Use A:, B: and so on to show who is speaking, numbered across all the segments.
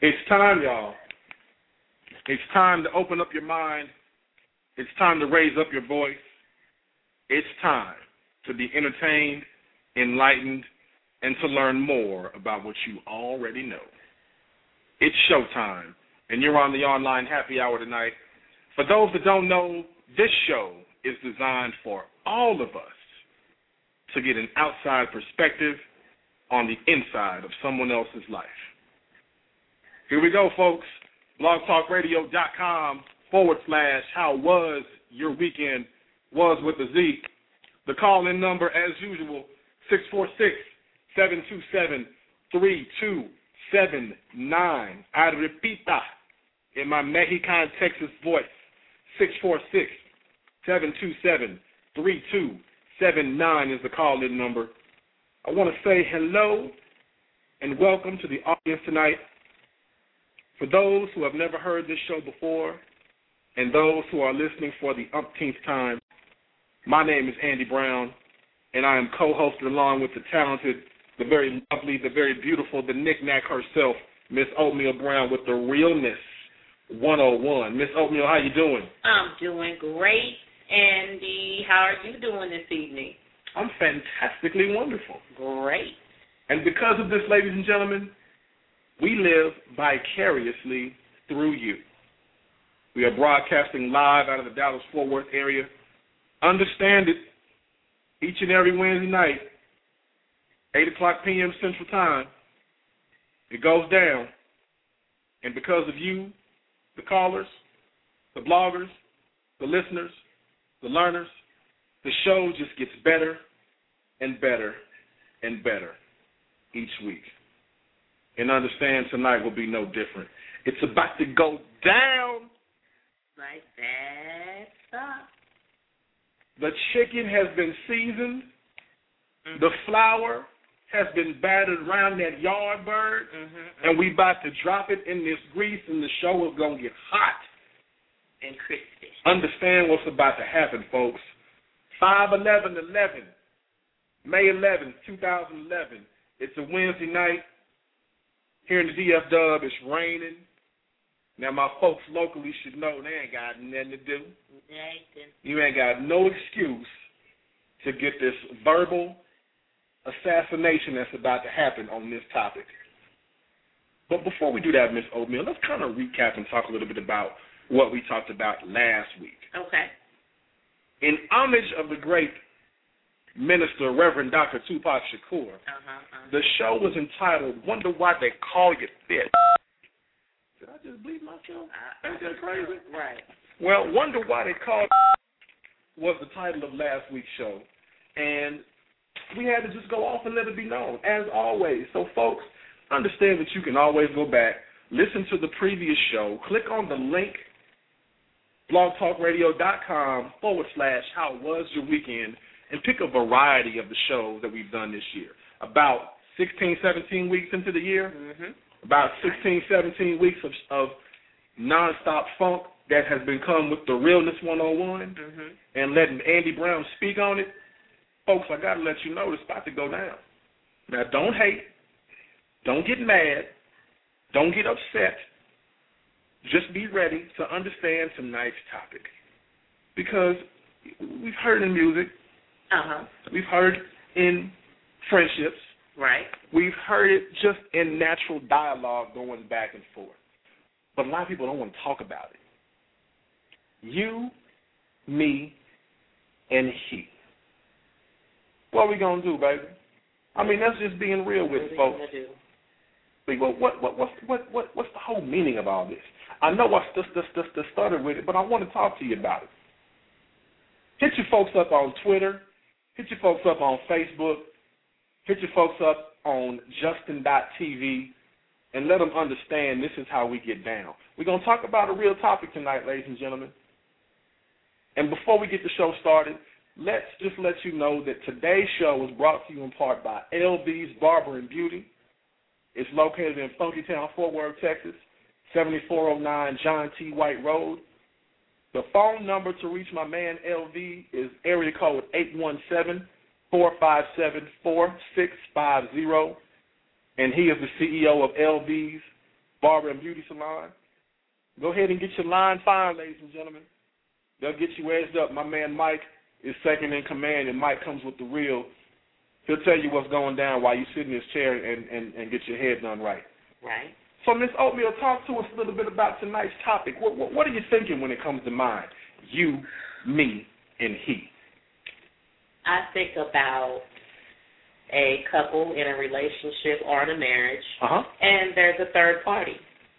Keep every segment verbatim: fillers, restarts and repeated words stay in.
A: It's time, y'all. It's time to open up your mind. It's time to raise up your voice. It's time to be entertained, enlightened, and to learn more about what you already know. It's showtime, and you're on the online happy hour tonight. For those that don't know, this show is designed for all of us to get an outside perspective on the inside of someone else's life. Here we go, folks. blogtalkradio.com forward slash how was your weekend, was with a Z. The call-in number, as usual, six four six, seven two seven, three two seven nine. I repita in my Mexican, Texas voice, six four six, seven two seven, three two seven nine is the call-in number. I want to say hello and welcome to the audience tonight. For those who have never heard this show before and those who are listening for the umpteenth time, my name is Andy Brown, and I am co-hosted along with the talented, the very lovely, the very beautiful, the knick-knack herself, Miss Oatmeal Brown with the Realness one oh one. Miss Oatmeal, how you doing?
B: I'm doing great, Andy. How are you doing this evening?
A: I'm fantastically wonderful.
B: Great.
A: And because of this, ladies and gentlemen, we live vicariously through you. We are broadcasting live out of the Dallas-Fort Worth area. Understand it, each and every Wednesday night, eight o'clock p.m. Central Time, it goes down. And because of you, the callers, the bloggers, the listeners, the learners, the show just gets better and better and better each week. And understand tonight will be no different. It's about to go down.
B: Like that stuff.
A: The chicken has been seasoned. Mm-hmm. The flour has been battered around that yard bird. Mm-hmm. And we about to drop it in this grease, and the show is going to get hot.
B: And crispy.
A: Understand what's about to happen, folks. five eleven eleven, May eleventh, two thousand eleven. It's a Wednesday night. Here in the D F W, it's raining. Now, my folks locally should know they ain't got nothing to do. You ain't got no excuse to get this verbal assassination that's about to happen on this topic. But before we do that, Miss Oatmeal, let's kind of recap and talk a little bit about what we talked about last week.
B: Okay.
A: In homage of the great minister, Reverend Doctor Tupac Shakur, uh-huh, uh-huh. the show was entitled, Wonder Why They Call You Fit. Did I just bleep myself? Uh, Ain't that crazy?
B: Right.
A: Well, Wonder Why They Call You was the title of last week's show. And we had to just go off and let it be known, as always. So, folks, understand that you can always go back, listen to the previous show, click on the link, blogtalkradio.com forward slash how was your weekend, and pick a variety of the shows that we've done this year. About sixteen, seventeen weeks into the year, mm-hmm. about sixteen, seventeen weeks of, of nonstop funk that has become with the Realness one oh one, mm-hmm. and letting Andy Brown speak on it. Folks, I got to let you know it's about to go down. Now, don't hate. Don't get mad. Don't get upset. Just be ready to understand tonight's topic. Because we've heard in music,
B: uh-huh.
A: we've heard in friendships,
B: right?
A: We've heard it just in natural dialogue going back and forth. But a lot of people don't want to talk about it. You, me, and he. What are we going to do, baby? I mean, that's just being real with it, folks. Well, what, what, what's, what, what, what's the whole meaning of all this? I know I just, just, just, just started with it, but I want to talk to you about it. Hit your folks up on Twitter. Hit your folks up on Facebook. Hit your folks up on Justin dot T V and let them understand this is how we get down. We're going to talk about a real topic tonight, ladies and gentlemen. And before we get the show started, let's just let you know that today's show is brought to you in part by L V's Barber and Beauty. It's located in Funkytown, Fort Worth, Texas, seventy-four oh nine John T. White Road. The phone number to reach my man L V is area code eight one seven, four five seven, four six five zero, and he is the C E O of L V's Barber and Beauty Salon. Go ahead and get your line fine, ladies and gentlemen. They'll get you edged up. My man Mike is second in command, and Mike comes with the real. He'll tell you what's going down while you sit in his chair and, and, and get your head done right.
B: Right.
A: So, Miss Oatmeal, talk to us a little bit about tonight's topic. What, what, what are you thinking when it comes to mind? You, me, and he.
B: I think about a couple in a relationship or in a marriage,
A: uh-huh.
B: and there's a third party.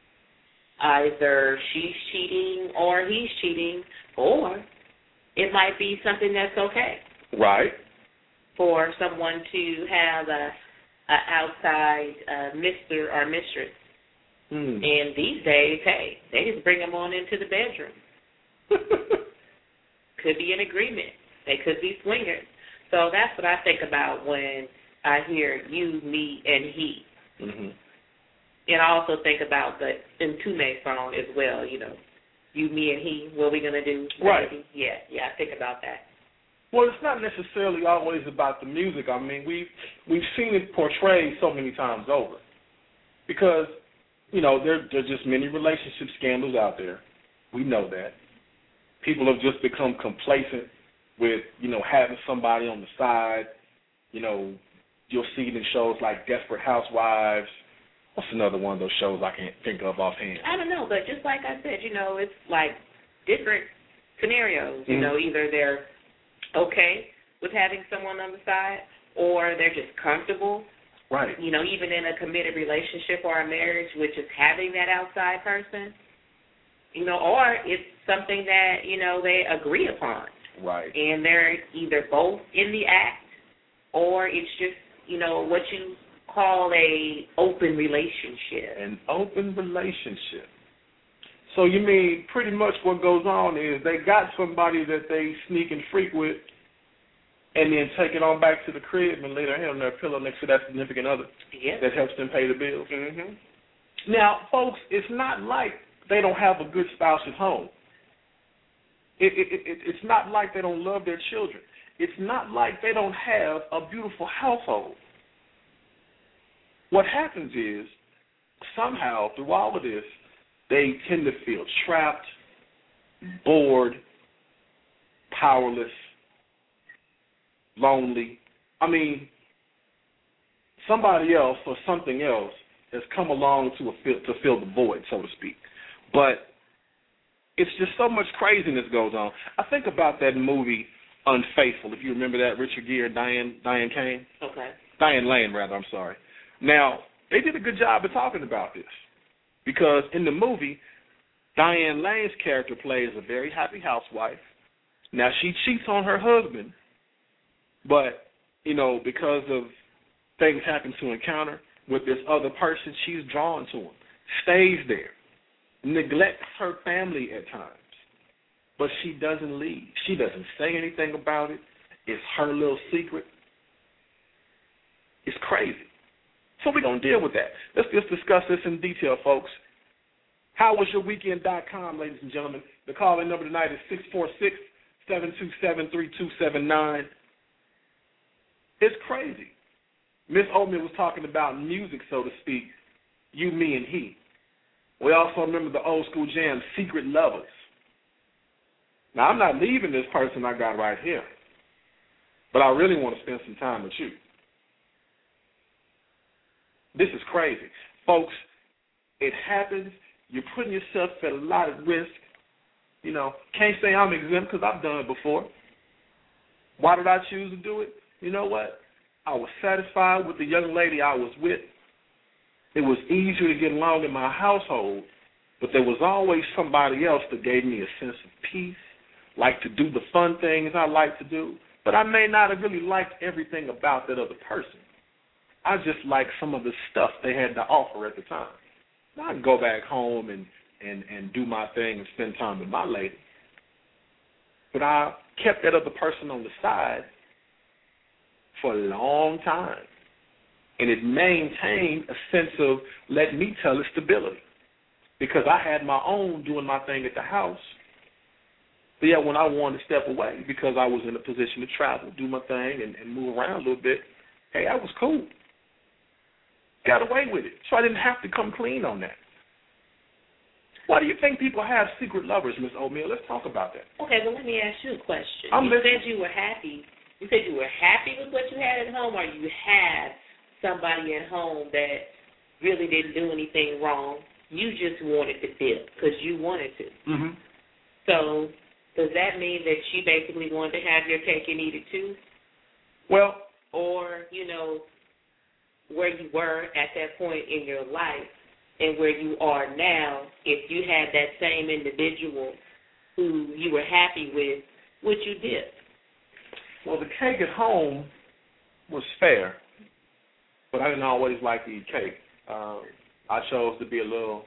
B: Either she's cheating or he's cheating, or it might be something that's okay.
A: Right.
B: For someone to have a, a outside uh, mister or mistress.
A: Mm.
B: And these days, hey, they just bring them on into the bedroom. Could be an agreement. They could be swingers. So that's what I think about when I hear you, me, and he.
A: Mm-hmm.
B: And I also think about the Ntume song as well, you know. You, me, and he, what are we going to do?
A: Right.
B: Maybe? Yeah, yeah, I think about that.
A: Well, it's not necessarily always about the music. I mean, we've, we've seen it portrayed so many times over. Because, you know, there, there's just many relationship scandals out there. We know that. People have just become complacent with, you know, having somebody on the side. You know, you'll see it in shows like Desperate Housewives. What's another one of those shows I can't think of offhand?
B: I don't know, but just like I said, you know, it's like different scenarios. You
A: mm-hmm.
B: know, either they're okay with having someone on the side or they're just comfortable.
A: Right.
B: You know, even in a committed relationship or a marriage with just having that outside person. You know, or it's something that, you know, they agree upon.
A: Right.
B: And they're either both in the act or it's just, you know, what you call a open relationship.
A: An open relationship. So you mean pretty much what goes on is they got somebody that they sneak and freak with and then take it on back to the crib and lay their head on their pillow next to that significant other
B: yes.
A: that helps them pay the bills.
B: Mm-hmm.
A: Now, folks, it's not like they don't have a good spouse at home. It, it, it, it's not like they don't love their children. It's not like they don't have a beautiful household. What happens is, somehow, through all of this, they tend to feel trapped, bored, powerless, lonely. I mean, somebody else or something else has come along to, a fill, to fill the void, so to speak. But it's just so much craziness goes on. I think about that movie, Unfaithful, if you remember that, Richard Gere, Diane, Diane Kane.
B: Okay.
A: Diane Lane, rather, I'm sorry. Now, they did a good job of talking about this because in the movie, Diane Lane's character plays a very happy housewife. Now, she cheats on her husband, but, you know, because of things happen to encounter with this other person, she's drawn to him, stays there, neglects her family at times, but she doesn't leave. She doesn't say anything about it. It's her little secret. It's crazy. So we're going to deal with that. Let's just discuss this in detail, folks. how was your weekend dot com, ladies and gentlemen. The call-in number tonight is six four six, seven two seven, three two seven nine. It's crazy. Miss Oatmeal was talking about music, so to speak, you, me, and he. We also remember the old school jam, Secret Lovers. Now, I'm not leaving this person I got right here, but I really want to spend some time with you. This is crazy. Folks, it happens. You're putting yourself at a lot of risk. You know, can't say I'm exempt because I've done it before. Why did I choose to do it? You know what? I was satisfied with the young lady I was with. It was easier to get along in my household, but there was always somebody else that gave me a sense of peace, like to do the fun things I like to do, but I may not have really liked everything about that other person. I just liked some of the stuff they had to offer at the time. Now, I can go back home and, and, and do my thing and spend time with my lady, but I kept that other person on the side for a long time. And it maintained a sense of, let me tell it, stability. Because I had my own doing my thing at the house. But yeah, when I wanted to step away because I was in a position to travel, do my thing, and, and move around a little bit, hey, that was cool. Got away with it. So I didn't have to come clean on that. Why do you think people have secret lovers, Miss O'Meal? Let's talk about that.
B: Okay, but let me ask you a question.
A: I'm
B: you
A: listening.
B: said you were happy. You said you were happy with what you had at home, or you had somebody at home that really didn't do anything wrong. You just wanted to dip because you wanted to.
A: Mm-hmm.
B: So does that mean that she basically wanted to have your cake and eat it too?
A: Well,
B: or, you know, where you were at that point in your life and where you are now, if you had that same individual who you were happy with, would you dip?
A: Well, the cake at home was fair, but I didn't always like to eat cake. Um, I chose to be a little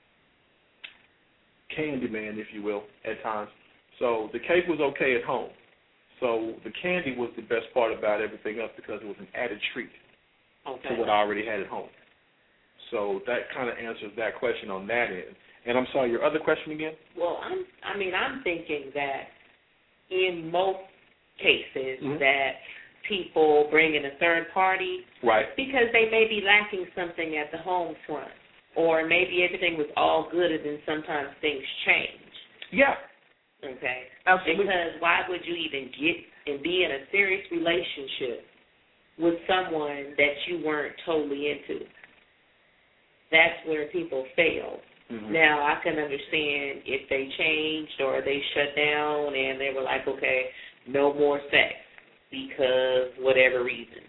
A: candy man, if you will, at times. So the cake was okay at home. So the candy was the best part about everything else because it was an added treat
B: okay.
A: to what I already had at home. So that kind of answers that question on that end. And I'm sorry, your other question again?
B: Well, I'm, I mean, I'm thinking that in most cases
A: mm-hmm.
B: that people bring in a third party
A: right.
B: because they may be lacking something at the home front, or maybe everything was all good and then sometimes things change.
A: Yeah.
B: Okay.
A: Absolutely.
B: Because why would you even get and be in a serious relationship with someone that you weren't totally into? That's where people fail. Mm-hmm. Now, I can understand if they changed or they shut down and they were like, okay, no more sex because whatever reason.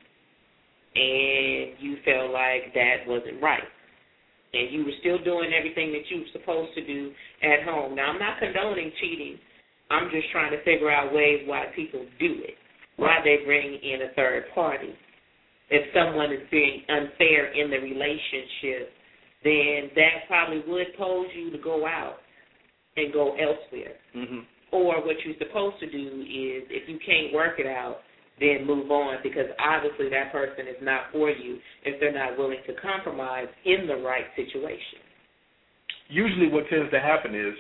B: And you felt like that wasn't right. And you were still doing everything that you were supposed to do at home. Now, I'm not condoning cheating. I'm just trying to figure out ways why people do it, why they bring in a third party. If someone is being unfair in the relationship, then that probably would pose you to go out and go elsewhere.
A: Mm-hmm.
B: Or what you're supposed to do is, if you can't work it out, then move on, because obviously that person is not for you if they're not willing to compromise in the right situation.
A: Usually what tends to happen is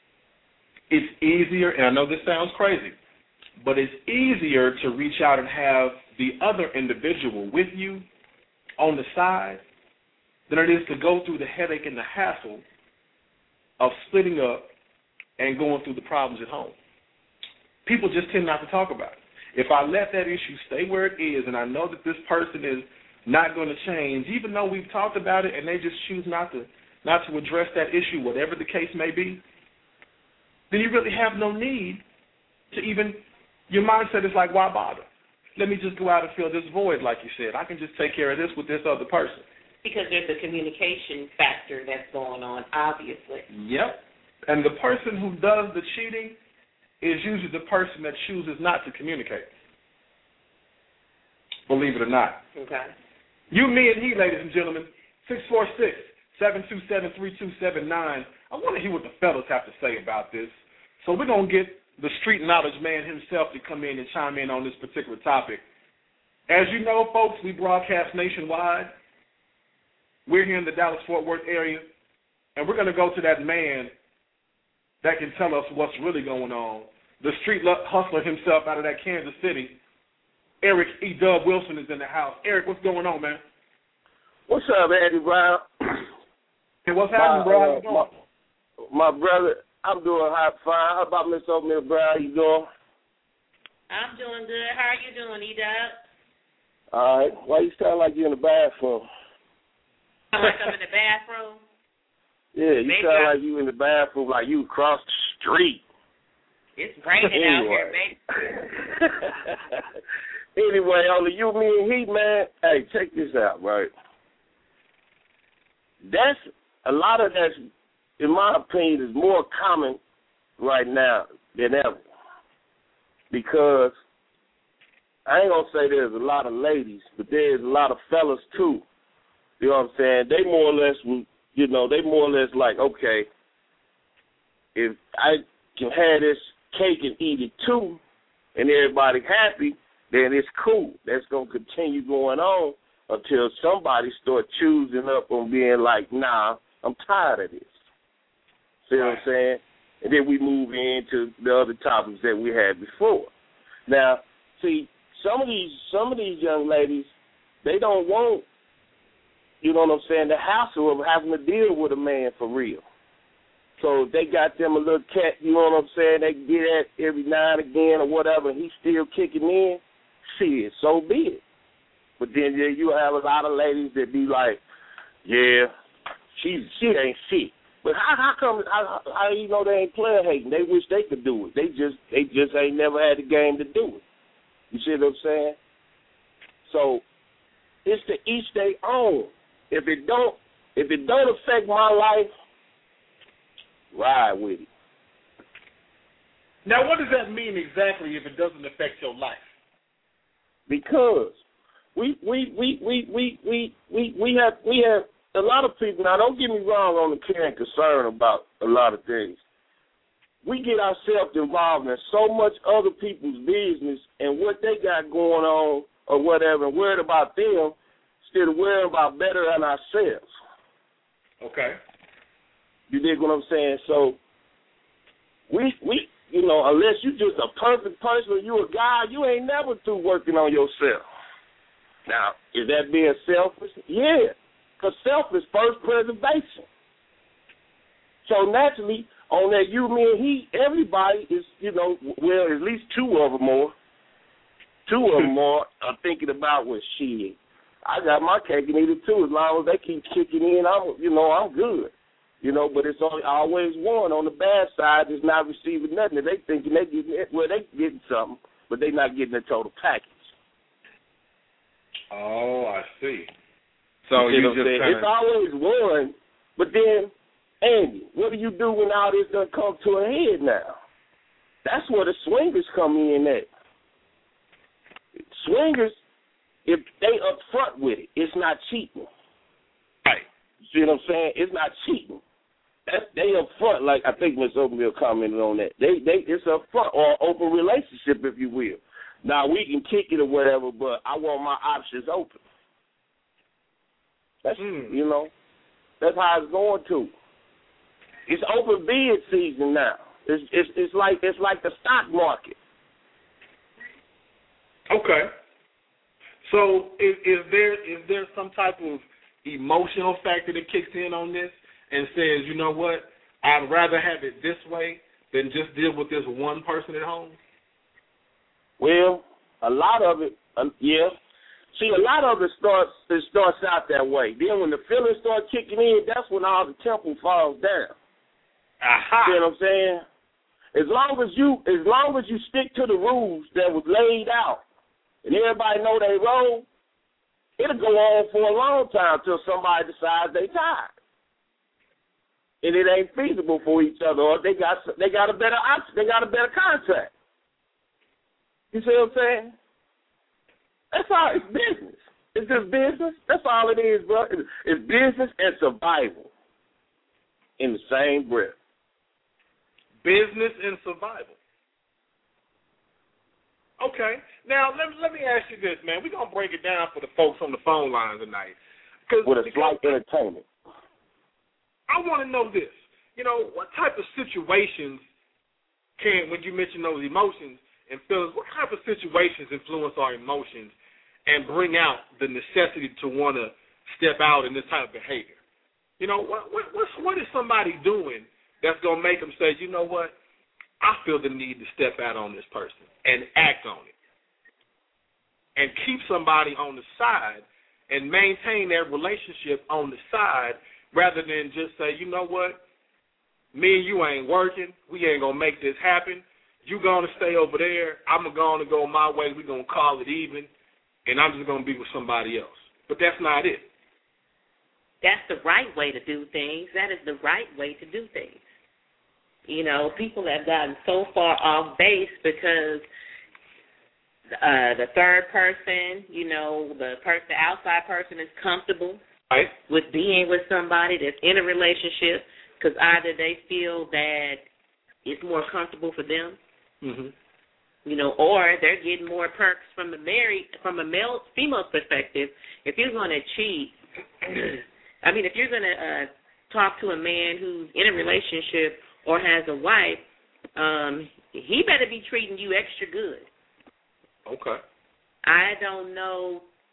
A: it's easier, and I know this sounds crazy, but it's easier to reach out and have the other individual with you on the side than it is to go through the headache and the hassle of splitting up and going through the problems at home. People just tend not to talk about it. If I let that issue stay where it is and I know that this person is not going to change, even though we've talked about it and they just choose not to not to address that issue, whatever the case may be, then you really have no need to even, your mindset is like, why bother? Let me just go out and fill this void, like you said. I can just take care of this with this other person.
B: Because there's a communication factor that's going on, obviously.
A: Yep. And the person who does the cheating is usually the person that chooses not to communicate. Believe it or not.
B: Okay.
A: You, me, and he, ladies and gentlemen, six four six, seven two seven, three two seven nine. I want to hear what the fellas have to say about this. So we're going to get the street knowledge man himself to come in and chime in on this particular topic. As you know, folks, we broadcast nationwide. We're here in the Dallas-Fort Worth area, and we're going to go to that man that can tell us what's really going on. The street hustler himself out of that Kansas City, Eric E. Dub Wilson, is in the house. Eric, what's going on, man?
C: What's up, Eddie Brown?
A: Hey, what's happening, bro?
C: Uh, my, my brother, I'm doing hot fine. How about Miss O'Meal Brown? You doing?
B: I'm doing good. How are you doing, E. Dub?
C: All right. Why you sound like you're in the bathroom?
B: Sound like I'm in the bathroom?
C: Yeah, you
B: Maybe
C: sound
B: I...
C: like you in the bathroom, like you across the street.
B: It's raining out here, baby.
C: Anyway, only you, me, and he, man. Hey, check this out, right? That's a lot of that's, in my opinion, is more common right now than ever. Because I ain't gonna say there's a lot of ladies, but there's a lot of fellas too. You know what I'm saying? They more or less, you know, they more or less like, okay, if I can have this cake and eat it too, and everybody happy, then it's cool. That's going to continue going on until somebody start choosing up on being like, nah, I'm tired of this. See what I'm saying? And then we move into the other topics that we had before. Now, see, some of these some of these young ladies, they don't want, you know what I'm saying, the hassle of having to deal with a man for real. So if they got them a little cat, you know what I'm saying, they can get at every now and again or whatever, and he's still kicking in, shit, so be it. But then yeah, you have a lot of ladies that be like, yeah, she she ain't shit. But how how come how, how you know they ain't player hating? They wish they could do it. They just they just ain't never had the game to do it. You see what I'm saying? So it's to each their own. If it don't if it don't affect my life, ride with it.
A: Now, what does that mean exactly if it doesn't affect your life?
C: Because we we we we we we we, we have we have a lot of people. Now, don't get me wrong on the care and concern about a lot of things. We get ourselves involved in so much other people's business and what they got going on or whatever, and worried about them instead of worrying about better than ourselves.
A: Okay.
C: You dig what I'm saying? So we we you know, unless you just a perfect person or you a guy, you ain't never through working on yourself. Now, is that being selfish? Yeah, because self is first preservation. So naturally, on that you, me, and he, everybody is, you know, well, at least two of them more. Two of them more are thinking about, well, shit, I got my cake and eat it too. As long as they keep kicking in, I'm, you know, I'm good. You know, but it's only always one on the bad side that's not receiving nothing. They thinking they getting it, well, they getting something, but they not getting the total package.
A: Oh, I see. So
C: you,
A: you
C: know
A: just kinda...
C: It's always one, but then, Andy, what do you do when all this done come to a head now? That's where the swingers come in at. Swingers, if they up front with it, it's not cheating.
A: Right.
C: You see what I'm saying? It's not cheating. That's, they up front, like I think Miz Openville commented on that. They, they, it's up front, or open relationship, if you will. Now, we can kick it or whatever, but I want my options open. That's, mm. you know, that's how it's going to. It's open bid season now. It's, it's, it's, like, it's like the stock market.
A: Okay. So is, is there is there some type of emotional factor that kicks in on this and says, you know what, I'd rather have it this way than just deal with this one person at home?
C: Well, a lot of it, uh, yeah. See, a lot of it starts it starts out that way. Then when the feelings start kicking in, that's when all the temple falls down.
A: Aha.
C: You know what I'm saying? As long as you as long as you stick to the rules that was laid out and everybody know they role, it'll go on for a long time till somebody decides they tired. And it ain't feasible for each other, or they got they got a better option, they got a better contract. You see what I'm saying? That's all. It's business. It's just business. That's all it is, bro. It's business and survival in the same breath.
A: Business and survival. Okay. Now, let, let me ask you this, man. We're going to break it down for the folks on the phone line tonight.
C: With a slight entertainment.
A: I want to know this. You know, what type of situations can, when you mention those emotions and feelings, what type of situations influence our emotions and bring out the necessity to want to step out in this type of behavior? You know, what what what's, what is somebody doing that's going to make them say, you know what, I feel the need to step out on this person and act on it and keep somebody on the side and maintain their relationship on the side rather than just say, you know what, me and you ain't working, we ain't going to make this happen. You going to stay over there, I'm going to go my way, we're going to call it even, and I'm just going to be with somebody else. But that's not it.
B: That's the right way to do things. That is the right way to do things. You know, people have gotten so far off base because uh, the third person, you know, the person, the outside person is comfortable
A: right.
B: with being with somebody that's in a relationship because either they feel that it's more comfortable for them,
A: mm-hmm.
B: you know, or they're getting more perks from the married, from a male female perspective. If you're going to cheat, I mean, if you're going to uh, talk to a man who's in a relationship or has a wife, um, he better be treating you extra good.
A: Okay.
B: I don't know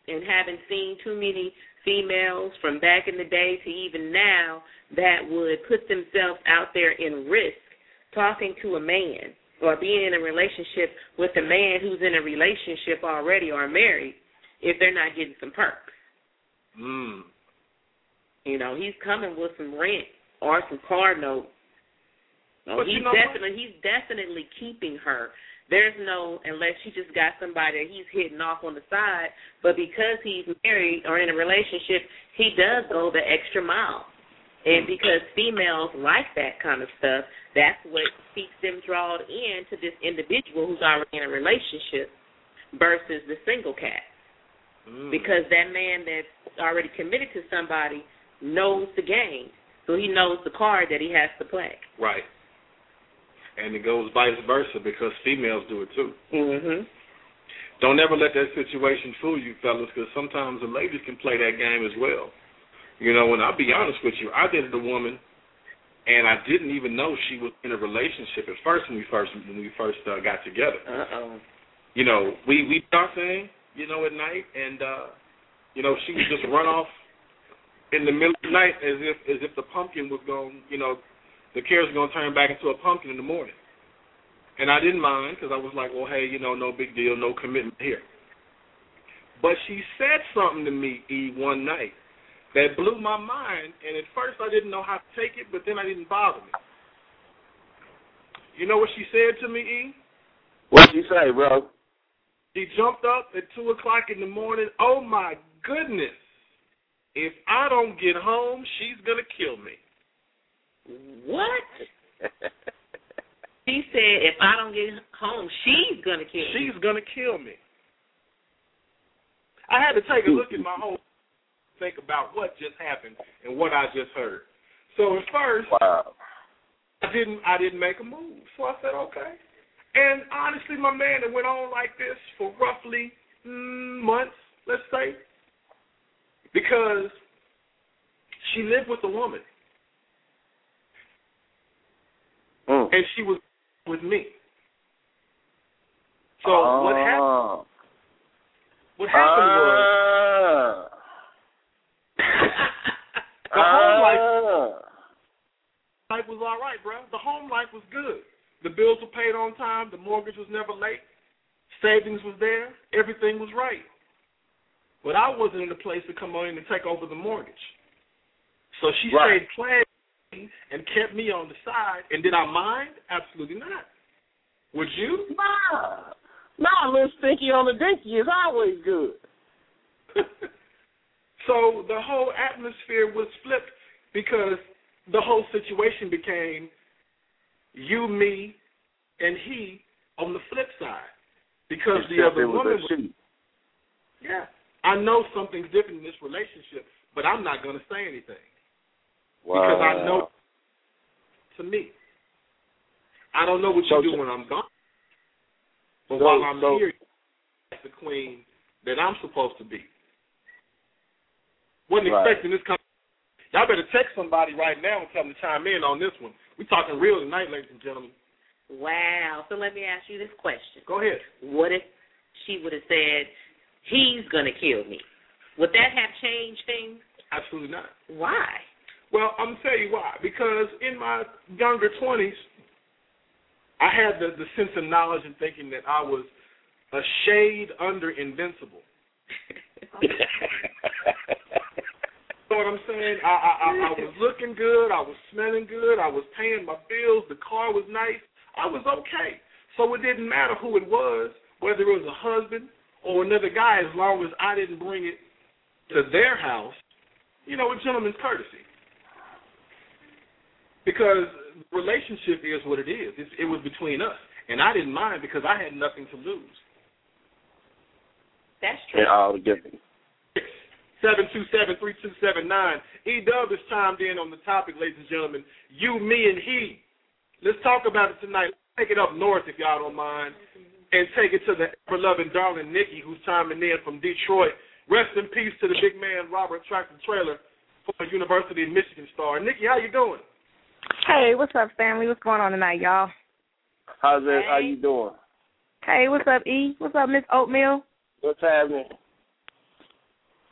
B: and haven't seen too many females from back in the day to even now that would put themselves out there in risk talking to a man or being in a relationship with a man who's in a relationship already or married if they're not getting some perks.
A: Mm.
B: You know, he's coming with some rent or some car note. No,
A: but
B: he's
A: you know
B: definitely
A: what?
B: he's definitely keeping her. There's no, unless she just got somebody that he's hitting off on the side, but because he's married or in a relationship, he does go the extra mile. And because females like that kind of stuff, that's what keeps them drawn in to this individual who's already in a relationship versus the single cat.
A: Mm.
B: Because that man that's already committed to somebody knows the game, so he knows the card that he has to play.
A: Right. And it goes vice versa because females do it too.
B: Mm-hmm.
A: Don't ever let that situation fool you, fellas, because sometimes the ladies can play that game as well. You know, and I'll be honest with you, I dated a woman, and I didn't even know she was in a relationship at first when we first when we first uh, got together.
B: Uh-oh.
A: You know, we we start saying, you know, at night, and uh, you know, she would just run off in the middle of the night as if as if the pumpkin was going, you know, the carrots were going to turn back into a pumpkin in the morning. And I didn't mind because I was like, well, hey, you know, no big deal, no commitment here. But she said something to me, E, one night that blew my mind, and at first I didn't know how to take it, but then I didn't bother me. You know what she said to me, E?
C: What'd you say, bro?
A: She jumped up at two o'clock in the morning. Oh, my goodness. If I don't get home, she's going to kill me.
B: What? She said if I don't get home, she's going to kill me.
A: She's going to kill me. I had to take a look at my whole think about what just happened and what I just heard. So at first,
C: wow.
A: I didn't I didn't make a move. So I said, okay. And honestly, my man, it went on like this for roughly mm, months, let's say, because she lived with a woman.
C: Mm.
A: And she was with me. So
C: uh,
A: what happened? What happened
C: uh,
A: was the home life, life was all right, bro. The home life was good. The bills were paid on time. The mortgage was never late. Savings was there. Everything was right. But I wasn't in a place to come on in and take over the mortgage. So she
C: right.
A: stayed playing and kept me on the side. And did I mind? Absolutely not. Would you?
C: Nah. Nah, a little stinky on the dinky is always good.
A: So the whole atmosphere was flipped because the whole situation became you, me, and he on the flip side. Because
C: Except
A: the other
C: it was
A: woman
C: a
A: was,
C: she.
A: yeah. I know something's different in this relationship, but I'm not going to say anything.
C: Wow.
A: Because I know to me. I don't know what
C: so,
A: you do when I'm gone. But
C: so,
A: while I'm
C: so,
A: here, that's the queen that I'm supposed to be. Wasn't
C: right.
A: expecting this kind of, y'all better text somebody right now and tell them to chime in on this one. We're talking real tonight, ladies and gentlemen.
B: Wow. So let me ask you this question.
A: Go ahead.
B: What if she would have said, he's going to kill me? Would that have changed things?
A: Absolutely not.
B: Why?
A: Well, I'm going to tell you why. Because in my younger twenties, I had the, the sense of knowledge and thinking that I was a shade under invincible. You know what I'm saying? I, I, I, I was looking good. I was smelling good. I was paying my bills. The car was nice. I was okay. So it didn't matter who it was, whether it was a husband or another guy, as long as I didn't bring it to their house, you know, a gentleman's courtesy. Because the relationship is what it is. It's, it was between us. And I didn't mind because I had nothing to lose.
B: That's true.
C: And all together.
A: seven two seven, three two seven nine. E-Dub has chimed in on the topic, ladies and gentlemen. You, me, and he. Let's talk about it tonight. Let's take it up north, if y'all don't mind, and take it to the ever-loving darling Nikki, who's chiming in from Detroit. Rest in peace to the big man, Robert Tractor Trailer, former University of Michigan star. Nikki, how you doing?
D: Hey, what's up, family? What's going on tonight, y'all?
C: How's it?
B: Hey.
C: How you doing?
D: Hey, what's up, E? What's up, Miss Oatmeal?
C: What's happening?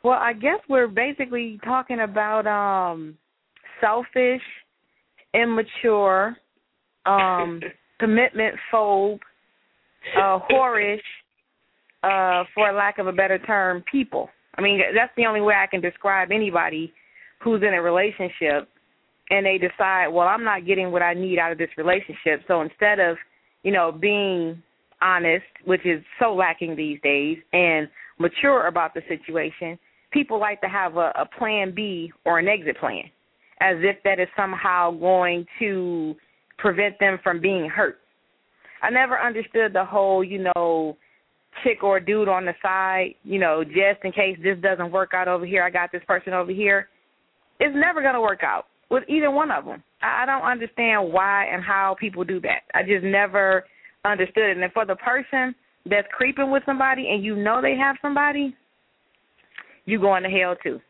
D: Well, I guess we're basically talking about um, selfish, immature, um, commitment phobe, uh, whorish, uh, for lack of a better term, people. I mean, that's the only way I can describe anybody who's in a relationship and they decide, well, I'm not getting what I need out of this relationship. So instead of, you know, being honest, which is so lacking these days, and mature about the situation, people like to have a, a plan B or an exit plan, as if that is somehow going to prevent them from being hurt. I never understood the whole, you know, chick or dude on the side, you know, just in case this doesn't work out over here, I got this person over here. It's never going to work out with either one of them. I don't understand why and how people do that. I just never understood it. And for the person that's creeping with somebody and you know they have somebody, you going to hell too.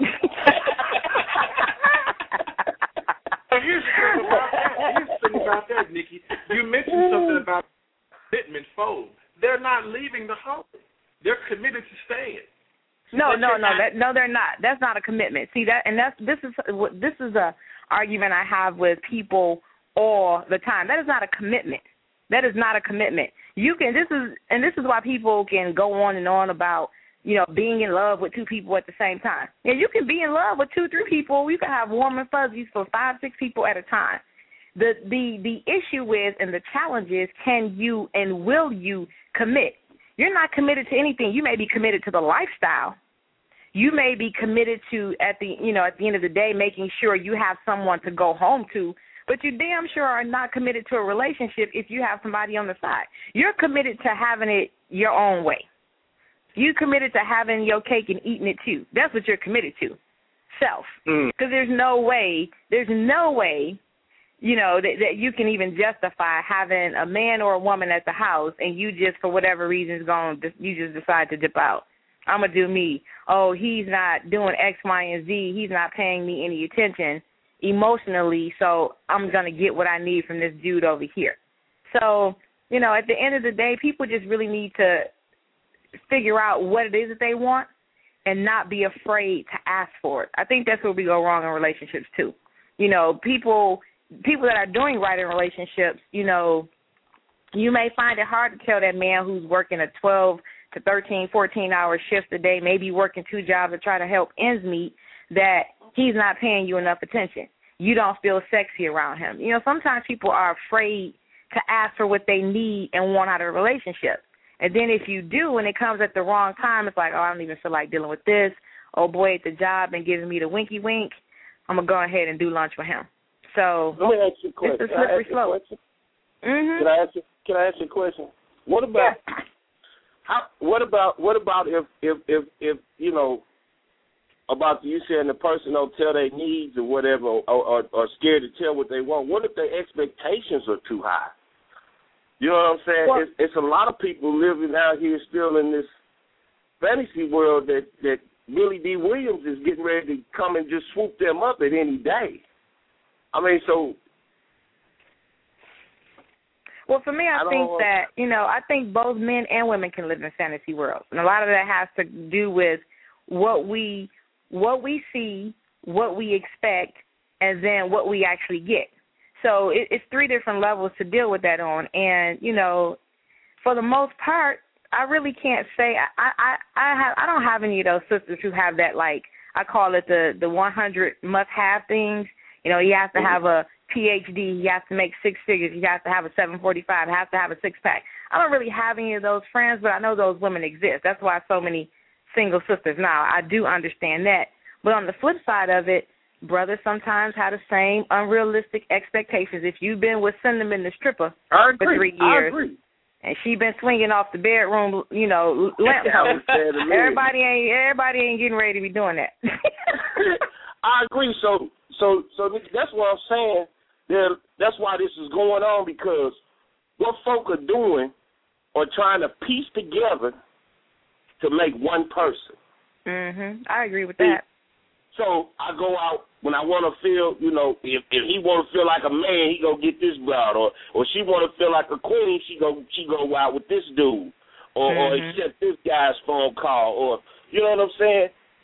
A: Here's the thing about that. Here's the thing about that, Nikki. You mentioned something about commitment phobe. They're not leaving the home. They're committed to staying.
D: No,
A: But
D: no,
A: you're
D: no,
A: not-
D: that, no, they're not. That's not a commitment. See that, and that's this is what this is a argument I have with people all the time. That is not a commitment. That is not a commitment. You can. This is, and this is why people can go on and on about, you know, being in love with two people at the same time. And you can be in love with two, three people. You can have warm and fuzzies for five, six people at a time. The the the issue is, and the challenge is, can you and will you commit? You're not committed to anything. You may be committed to the lifestyle. You may be committed to, at the you know at the end of the day, making sure you have someone to go home to. But you damn sure are not committed to a relationship if you have somebody on the side. You're committed to having it your own way. You're committed to having your cake and eating it too. That's what you're committed to, self. Because mm. there's no way, there's no way, you know, that, that you can even justify having a man or a woman at the house and you just, for whatever reason, is going, you just decide to dip out. I'm going to do me. Oh, he's not doing X, Y, and Z. He's not paying me any attention emotionally, so I'm going to get what I need from this dude over here. So, you know, at the end of the day, people just really need to figure out what it is that they want and not be afraid to ask for it. I think that's where we go wrong in relationships too. You know, people people that are doing right in relationships, you know, you may find it hard to tell that man who's working a twelve to thirteen, fourteen hour shift a day, maybe working two jobs to try to help ends meet, that he's not paying you enough attention. You don't feel sexy around him. You know, sometimes people are afraid to ask for what they need and want out of a relationship. And then if you do, and it comes at the wrong time, it's like, oh, I don't even feel like dealing with this. Oh, boy at the job and giving me the winky wink, I'm going to go ahead and do lunch with him. So
C: let me ask you a question.
D: It's a slippery slope.
C: Mm-hmm. Can I ask you, can I ask you a question? What about
D: yeah.
C: how, what about what about if, if, if, if you know, about you saying the person don't tell their needs or whatever, or, or, or scared to tell what they want? What if their expectations are too high? You know what I'm saying?
D: Well,
C: it's, it's a lot of people living out here still in this fantasy world that, that Billy D. Williams is getting ready to come and just swoop them up at any day. I mean, so.
D: Well, for me, I,
C: I
D: think
C: don't,
D: that, you know, I think both men and women can live in fantasy worlds. And a lot of that has to do with what we what we see, what we expect, and then what we actually get. So it, it's three different levels to deal with that on. And, you know, for the most part, I really can't say I I I, have, I don't have any of those sisters who have that, like, I call it the, the one hundred must-have things. You know, he has to have a P H D, he has to make six figures, he has to have a seven forty-five, he has to have a six-pack. I don't really have any of those friends, but I know those women exist. That's why so many single sisters now. I do understand that. But on the flip side of it, brothers sometimes have the same unrealistic expectations. If you've been with Cinnamon the stripper
C: I
D: for
C: agree.
D: three years,
C: I agree.
D: and she been swinging off the bedroom, you know, lamppost, everybody ain't everybody ain't getting ready to be doing that.
C: I agree. So, so, so that's what I'm saying. That that's why this is going on, because what folk are doing are trying to piece together to make one person.
D: Mhm. I agree with that.
C: So I go out when I want to feel, you know, if, if he want to feel like a man, he go get this broad, or or she want to feel like a queen, she go she go out with this dude, or, mm-hmm. or accept this guy's phone call, or you know what I'm saying.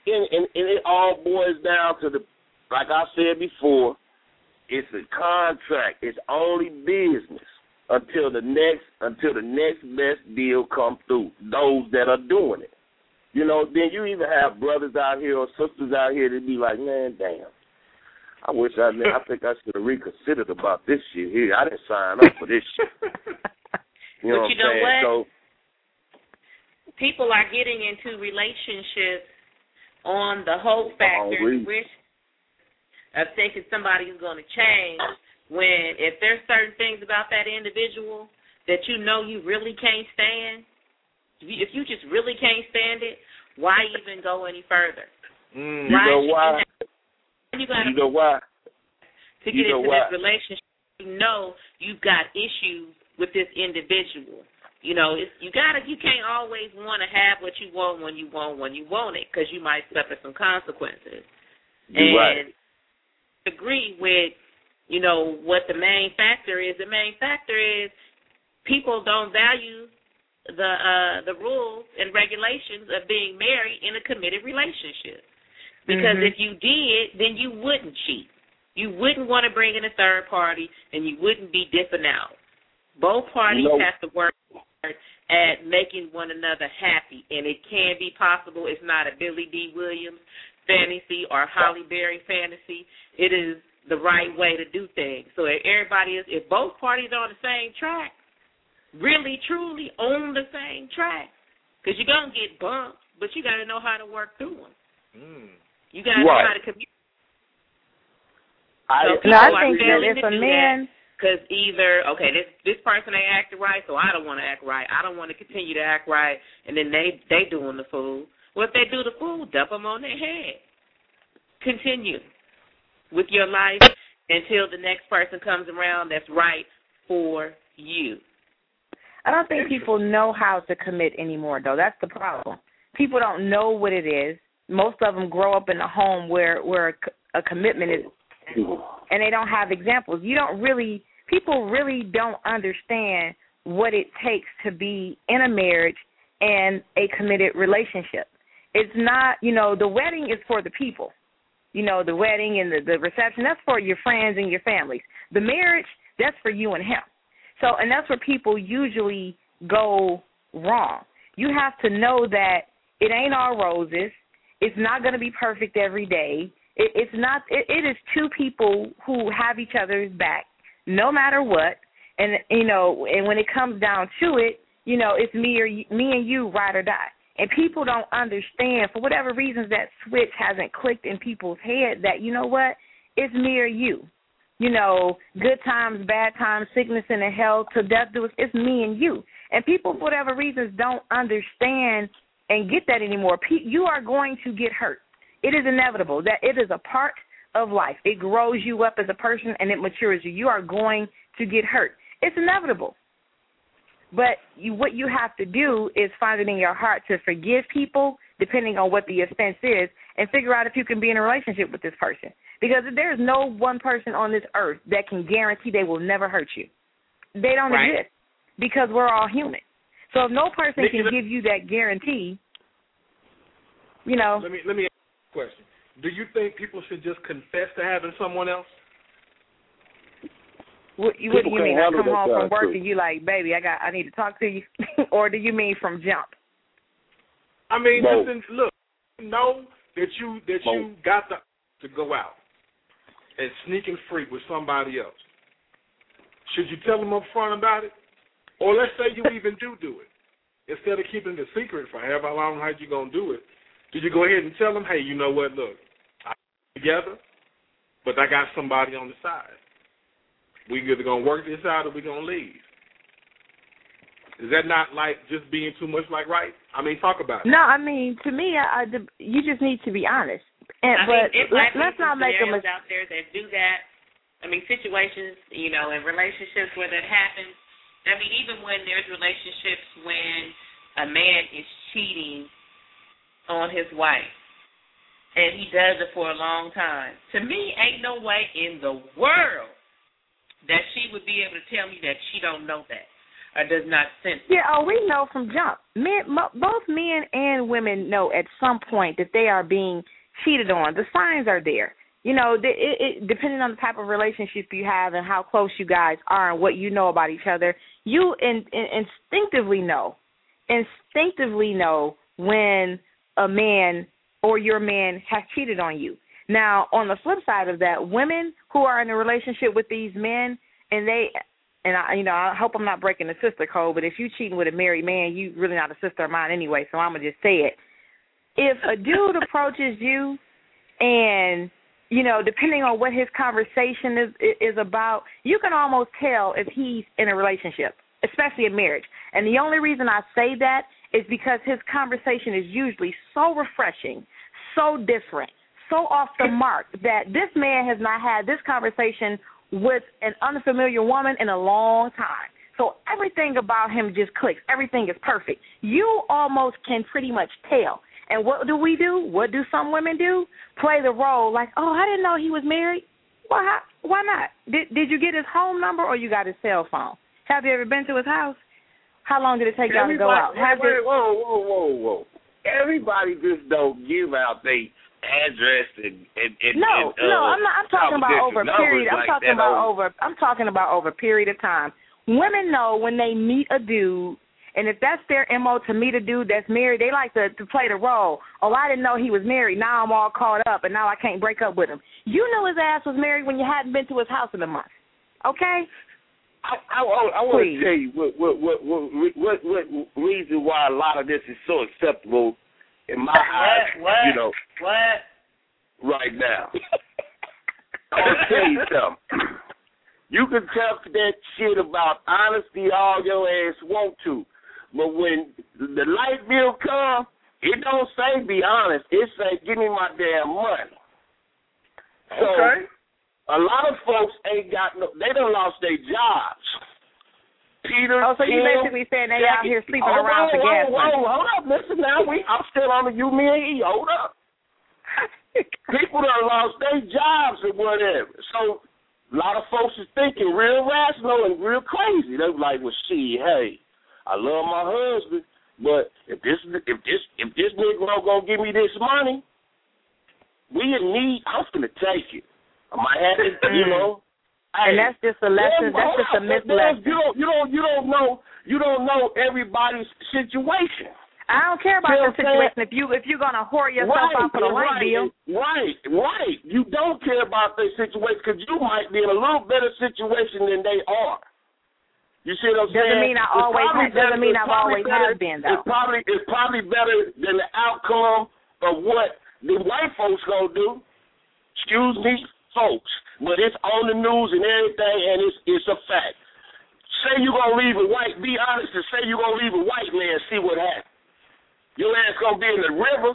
C: and, and, and it all boils down to the, like I said before, it's a contract. It's only business until the next until the next best deal come through. Those that are doing it, you know. Then you even have brothers out here or sisters out here that be like, man, damn. I wish I man, I think I should have reconsidered about this shit here. I didn't sign up for this shit. You know
B: but
C: what
B: you know
C: I'm
B: what?
C: So,
B: people are getting into relationships on the hope factor, the wish of thinking somebody's going to change, when if there's certain things about that individual that you know you really can't stand, if you just really can't stand it, why even go any further?
C: Mm. You know why?
B: You, gotta,
C: you know why?
B: To
C: you
B: get
C: know
B: into
C: why?
B: this relationship, you know you've got issues with this individual. You know, it's, you gotta, you can't always want to have what you want when you want when you want it, because you might suffer some consequences.
C: You're
B: and
C: right.
B: Agree with, you know, what the main factor is. The main factor is people don't value the uh, the rules and regulations of being married in a committed relationship. Because
D: mm-hmm.
B: if you did, then you wouldn't cheat. You wouldn't want to bring in a third party, and you wouldn't be dipping out. Both parties
C: you know,
B: have to work at making one another happy, and it can be possible. It's not a Billy D. Williams fantasy or Holly Berry fantasy. It is the right way to do things. So if everybody is, if both parties are on the same track, really, truly on the same track, because you're going to get bumped, but you got to know how to work through them. Mm. You got to
C: right.
B: know how to communicate.
C: I,
B: so
D: no, I think that if a man...
B: Because either, okay, this this person ain't acting right, so I don't want to act right. I don't want to continue to act right, and then they, they doing the fool. Well, if they do the fool, dump them on their head. Continue with your life until the next person comes around that's right for you.
D: I don't think people know how to commit anymore, though. That's the problem. People don't know what it is. Most of them grow up in a home where, where a, a commitment is, and they don't have examples. You don't really, people really don't understand what it takes to be in a marriage and a committed relationship. It's not, you know, the wedding is for the people. You know, the wedding and the, the reception, that's for your friends and your families. The marriage, that's for you and him. So, and that's where people usually go wrong. You have to know that it ain't all roses. It's not going to be perfect every day. It, it's not. It, it is two people who have each other's back, no matter what. And you know, and when it comes down to it, you know, it's me or you, me and you, ride or die. And people don't understand, for whatever reasons, that switch hasn't clicked in people's head that, you know what, it's me or you. You know, good times, bad times, sickness and health, to death do us, it's me and you. And people, for whatever reasons, don't understand and get that anymore. You are going to get hurt. It is inevitable. That it is a part of life. It grows you up as a person and it matures you. You are going to get hurt. It's inevitable. But you, what you have to do is find it in your heart to forgive people, depending on what the offense is, and figure out if you can be in a relationship with this person. Because there's no one person on this earth that can guarantee they will never hurt you. They don't
B: right.
D: exist because we're all human. So if no person can give you that guarantee, you know.
A: Let me let me ask you a question. Do you think people should just confess to having someone else?
D: What, what do you mean? I come home from work too. And you like, baby, I got, I need to talk to you, or do you mean from jump?
A: I mean,
C: no.
A: just in, look, know that you that no. you got the to go out and sneak and freak with somebody else. Should you tell them up front about it, or let's say you even do do it, instead of keeping it a secret for however long how you gonna do it? Did you go ahead and tell them, hey, you know what? Look, I'm together, but I got somebody on the side. We either gonna work this out or we gonna leave. Is that not like just being too much like right? I mean, talk about it.
D: No, I mean, to me, I, I, you just need to be honest. And,
B: I
D: but
B: mean,
D: let, let's not make a mistake
B: out there that do that. I mean, situations, you know, in relationships where that happens. I mean, even when there's relationships when a man is cheating on his wife and he does it for a long time. To me, ain't no way in the world that she would be able to tell me that she don't know that. or does not sense it.
D: Yeah, oh, we know from jump. Men, mo- both men and women know at some point that they are being cheated on. The signs are there. You know, it, it, depending on the type of relationship you have and how close you guys are and what you know about each other, you in, in, instinctively know, instinctively know when a man or your man has cheated on you. Now, on the flip side of that, women who are in a relationship with these men, and they, and I, you know, I hope I'm not breaking the sister code, but if you cheating with a married man, you really not a sister of mine anyway, so I'm going to just say it. If a dude approaches you and, you know, depending on what his conversation is is about, you can almost tell if he's in a relationship, especially in marriage. And the only reason I say that is because his conversation is usually so refreshing, so different, so off the mark that this man has not had this conversation with an unfamiliar woman in a long time. So everything about him just clicks. Everything is perfect. You almost can pretty much tell. And what do we do? What do some women do? Play the role like, oh, I didn't know he was married. Well, how, why not? Did, did you get his home number or you got his cell phone? Have you ever been to his house? How long did it take y'all to go out?
C: Wait, wait, whoa, whoa, whoa, whoa. Everybody just don't give out their address and, and, and
D: no,
C: and, uh,
D: no, I'm not. I'm talking about over a period. I'm
C: like
D: talking about over. I'm talking about over a period of time. Women know when they meet a dude, and if that's their M O to meet a dude that's married, they like to, to play the role. Oh, I didn't know he was married. Now I'm all caught up, and now I can't break up with him. You knew his ass was married when you hadn't been to his house in a month. Okay.
C: I, I, I want to tell you what what, what what what what reason why a lot of this is so acceptable in my eyes.
B: What?
C: You know,
B: what?
C: Right now. I'll tell you something. You can talk that shit about honesty all your ass want to, but when the light bill come, it don't say be honest. It say give me my damn money. So,
A: okay.
C: A lot of folks ain't got no, they done lost their jobs. Peter,
D: oh, so you
C: Tim,
D: basically saying they
C: Jackie,
D: out here sleeping
C: hold
D: around
C: on,
D: for gas
C: whoa,
D: money.
C: whoa, hold up, listen now, we, I'm still on the you, me, and he, hold up. People done lost their jobs or whatever. So a lot of folks is thinking real rational and real crazy. They was like, well, shit, hey, I love my husband, but if this if this if this Negro gonna give me this money, we in need, I'm gonna take it. I might have to, you know.
D: And
C: hey,
D: that's just a lesson.
C: Yeah,
D: that's just a myth lesson.
C: You don't, you don't, you don't know, you don't know everybody's situation.
D: I don't care about
C: you know
D: the situation. If you if you're gonna whore yourself
C: right,
D: out for the light
C: right,
D: bill,
C: right, right. You don't care about their situation because you might be in a little better situation than they are. You see what I'm
D: doesn't
C: saying?
D: mean I always ha- doesn't mean I've always
C: better,
D: have been though.
C: It's probably it's probably better than the outcome of what the white folks gonna do. Excuse me, folks, but it's on the news and everything, and it's it's a fact. Say you're gonna leave a white, be honest, and say you're gonna leave a white man, see what happens. Your ass gonna be in the river.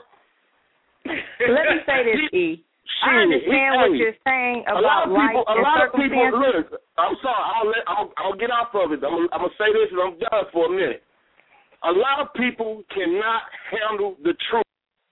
D: Let me say this, E.
C: Shit,
D: I understand
C: it,
D: what
C: hey,
D: you're saying
C: a
D: about
C: lot of people,
D: life
C: a
D: and
C: lot of people.
D: circumstances.
C: Look, I'm sorry. I'll let. I'll, I'll get off of it. I'm, I'm gonna say this, and I'm done for a minute. A lot of people cannot handle the truth.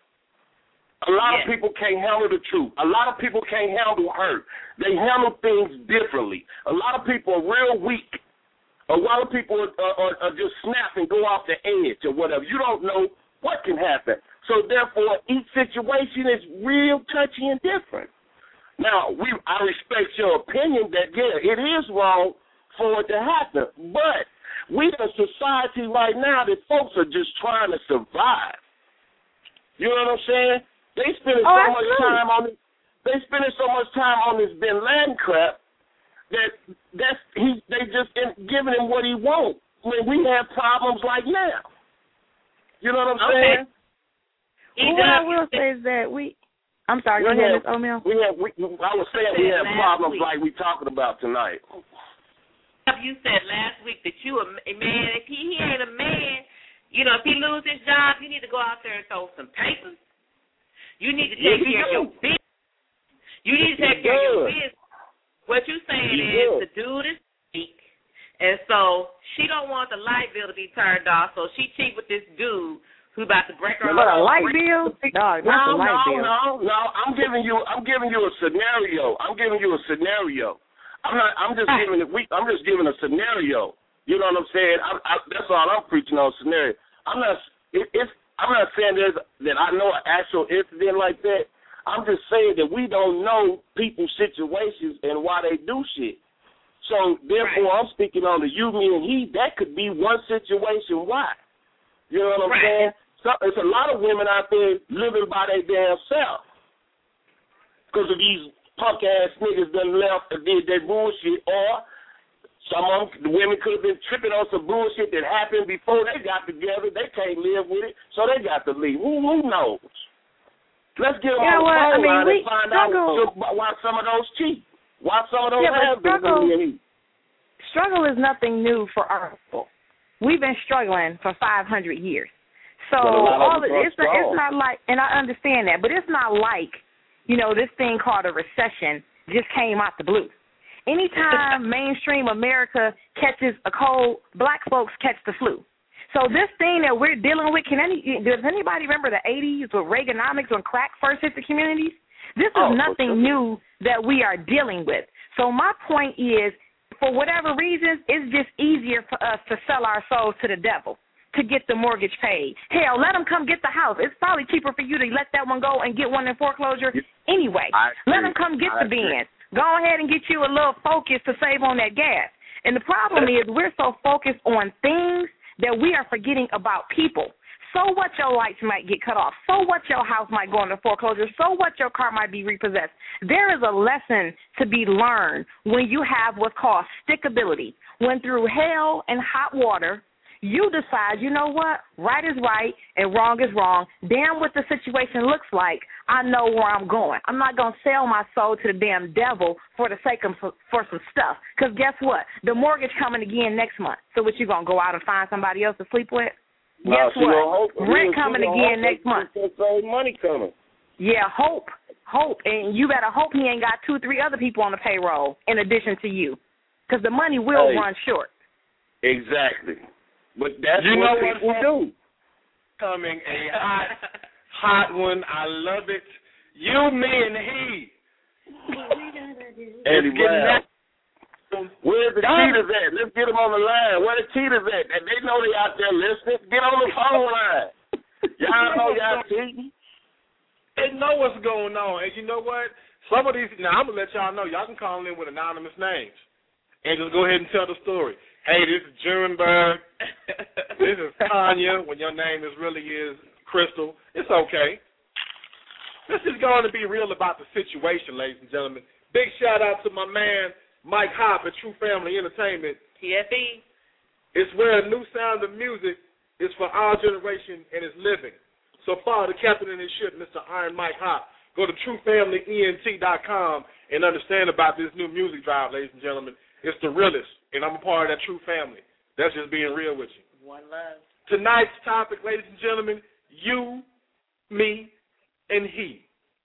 C: A lot
B: Yeah.
C: of people can't handle the truth. A lot of people can't handle hurt. They handle things differently. A lot of people are real weak. A lot of people are, are, are just snap and go off the edge or whatever. You don't know what can happen. So therefore, each situation is real touchy and different. Now, we I respect your opinion that, yeah, it is wrong for it to happen. But we in a society right now that folks are just trying to survive. You know what I'm saying? They spending
D: Oh,
C: so
D: absolutely.
C: much time on this. They spending so much time on this Bin Laden crap that that's he. They just giving him what he wants when we have problems like now. You know what I'm
B: Okay.
C: saying?
D: Well, what I will say is that we. I'm sorry. Go
C: We
D: ahead,
C: have-
D: Miss O'Meal.
C: We have. We, I was saying we have
B: Last
C: problems
B: week.
C: like we talking about tonight.
B: You said last week that you a a man. If he, he ain't a man, you know, if he lose his job, you need to go out there and throw some papers. You need to take
C: Yeah, he
B: care of
C: do.
B: your business. You need to
C: He
B: take care of your
C: does.
B: business. What you saying
C: He
B: is
C: does.
B: the dude is weak, and so she don't want the light bill to be turned off, so she cheat with this dude who's about to break her
D: But a
B: off.
D: light bill? Dog, not
C: No,
D: the light
C: no,
D: bill.
C: no, no. I'm giving you. I'm giving you a scenario. I'm giving you a scenario. I'm not. I'm just giving it. We. I'm just giving a scenario. You know what I'm saying? I, I, that's all I'm preaching on scenario. I'm not. It, it's. I'm not saying there's that I know an actual incident like that. I'm just saying that we don't know people's situations and why they do shit. So therefore, right. I'm speaking on the you, me, and he. That could be one situation why. You know what I'm right. saying? So, there's a lot of women out there living by their damn self because of these punk ass niggas done left and did their bullshit, or some of them, the women could have been tripping on some bullshit that happened before they got together. They can't live with it, so they got to leave. Who, who knows? Let's get them
D: yeah,
C: on the
D: well,
C: phone
D: I mean,
C: line
D: we
C: and find
D: struggle.
C: out why some of those cheat. Why some of those
D: yeah,
C: have
D: struggle,
C: been.
D: Struggle is nothing new for our people. We've been struggling for five hundred years. So all of, it's, not, it's not like, and I understand that, but it's not like, you know, this thing called a recession just came out the blue. Anytime mainstream America catches a cold, black folks catch the flu. So this thing that we're dealing with, can any, does anybody remember the eighties with Reaganomics when crack first hit the communities? This is oh, nothing new that we are dealing with. So my point is, for whatever reasons, it's just easier for us to sell our souls to the devil to get the mortgage paid. Hell, let them come get the house. It's probably cheaper for you to let that one go and get one in foreclosure anyway. Let them come get the Benz. Go ahead and get you a little focus to save on that gas. And the problem is we're so focused on things that we are forgetting about people. So what your lights might get cut off. So what your house might go into foreclosure. So what your car might be repossessed. There is a lesson to be learned when you have what's called stickability. When through hell and hot water, you decide, you know what, right is right and wrong is wrong. Damn what the situation looks like, I know where I'm going. I'm not going to sell my soul to the damn devil for the sake of for some stuff. Because guess what? The mortgage coming again next month. So what, you going to go out and find somebody else to sleep with?
C: No,
D: guess what?
C: Hope,
D: Rent coming again next month.
C: Money coming.
D: Yeah, hope. Hope. And you better hope he ain't got two, three other people on the payroll in addition to you. Because the money will hey, run short.
C: Exactly. But that's
A: you
C: what
A: know
C: people
A: what
C: do.
A: Coming a hot, hot one. I love it. You, me, and he.
C: Eddie Brown. Where's the cheaters at? Let's get them on the line. Where the cheaters at? They know they out there listening. Get on the phone line. Y'all know y'all cheating.
A: They know what's going on. And you know what? Some of these, now I'm going to let y'all know, y'all can call in with anonymous names and just go ahead and tell the story. Hey, this is Jurenberg. This is Tanya, when your name is really is Crystal. It's okay. This is going to be real about the situation, ladies and gentlemen. Big shout out to my man, Mike Hop at True Family Entertainment.
B: T F E.
A: It's where a new sound of music is for our generation and is living. So follow the captain in his ship, Mister Iron Mike Hop. Go to true family E N T dot com and understand about this new music drive, ladies and gentlemen. It's the realest, and I'm a part of that true family. That's just being real with you.
B: One love.
A: Tonight's topic, ladies and gentlemen, you, me, and he.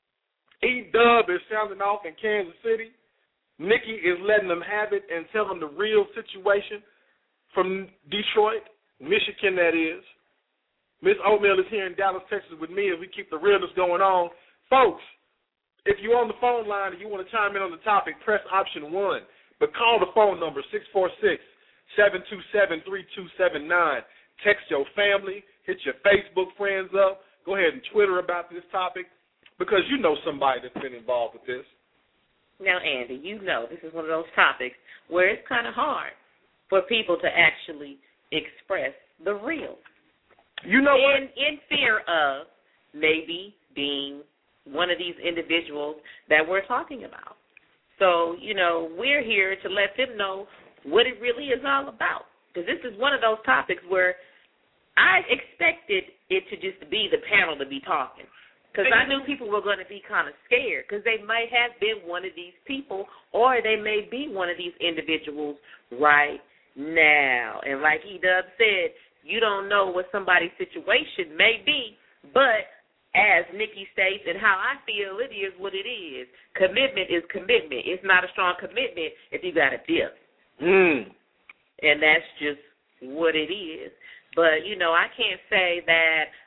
A: E-Dub is sounding off in Kansas City. Nikki is letting them have it and tell them the real situation from Detroit, Michigan, that is. Miss Oatmeal is here in Dallas, Texas with me as we keep the realness going on. Folks, if you're on the phone line and you want to chime in on the topic, press option one. But call the phone number, six four six, seven two seven, three two seven nine. Text your family. Hit your Facebook friends up. Go ahead and Twitter about this topic because you know somebody that's been involved with this.
B: Now, Andy, you know this is one of those topics where it's kind of hard for people to actually express the real.
A: You know what?
B: In, in fear of maybe being one of these individuals that we're talking about. So, you know, we're here to let them know what it really is all about. Because this is one of those topics where I expected it to just be the panel to be talking. Because I knew people were going to be kind of scared because they might have been one of these people or they may be one of these individuals right now. And like E-Dub said, you don't know what somebody's situation may be, but as Nikki states and how I feel, it is what it is. Commitment is commitment. It's not a strong commitment if you got a dip.
A: Mm.
B: And that's just what it is. But, you know, I can't say that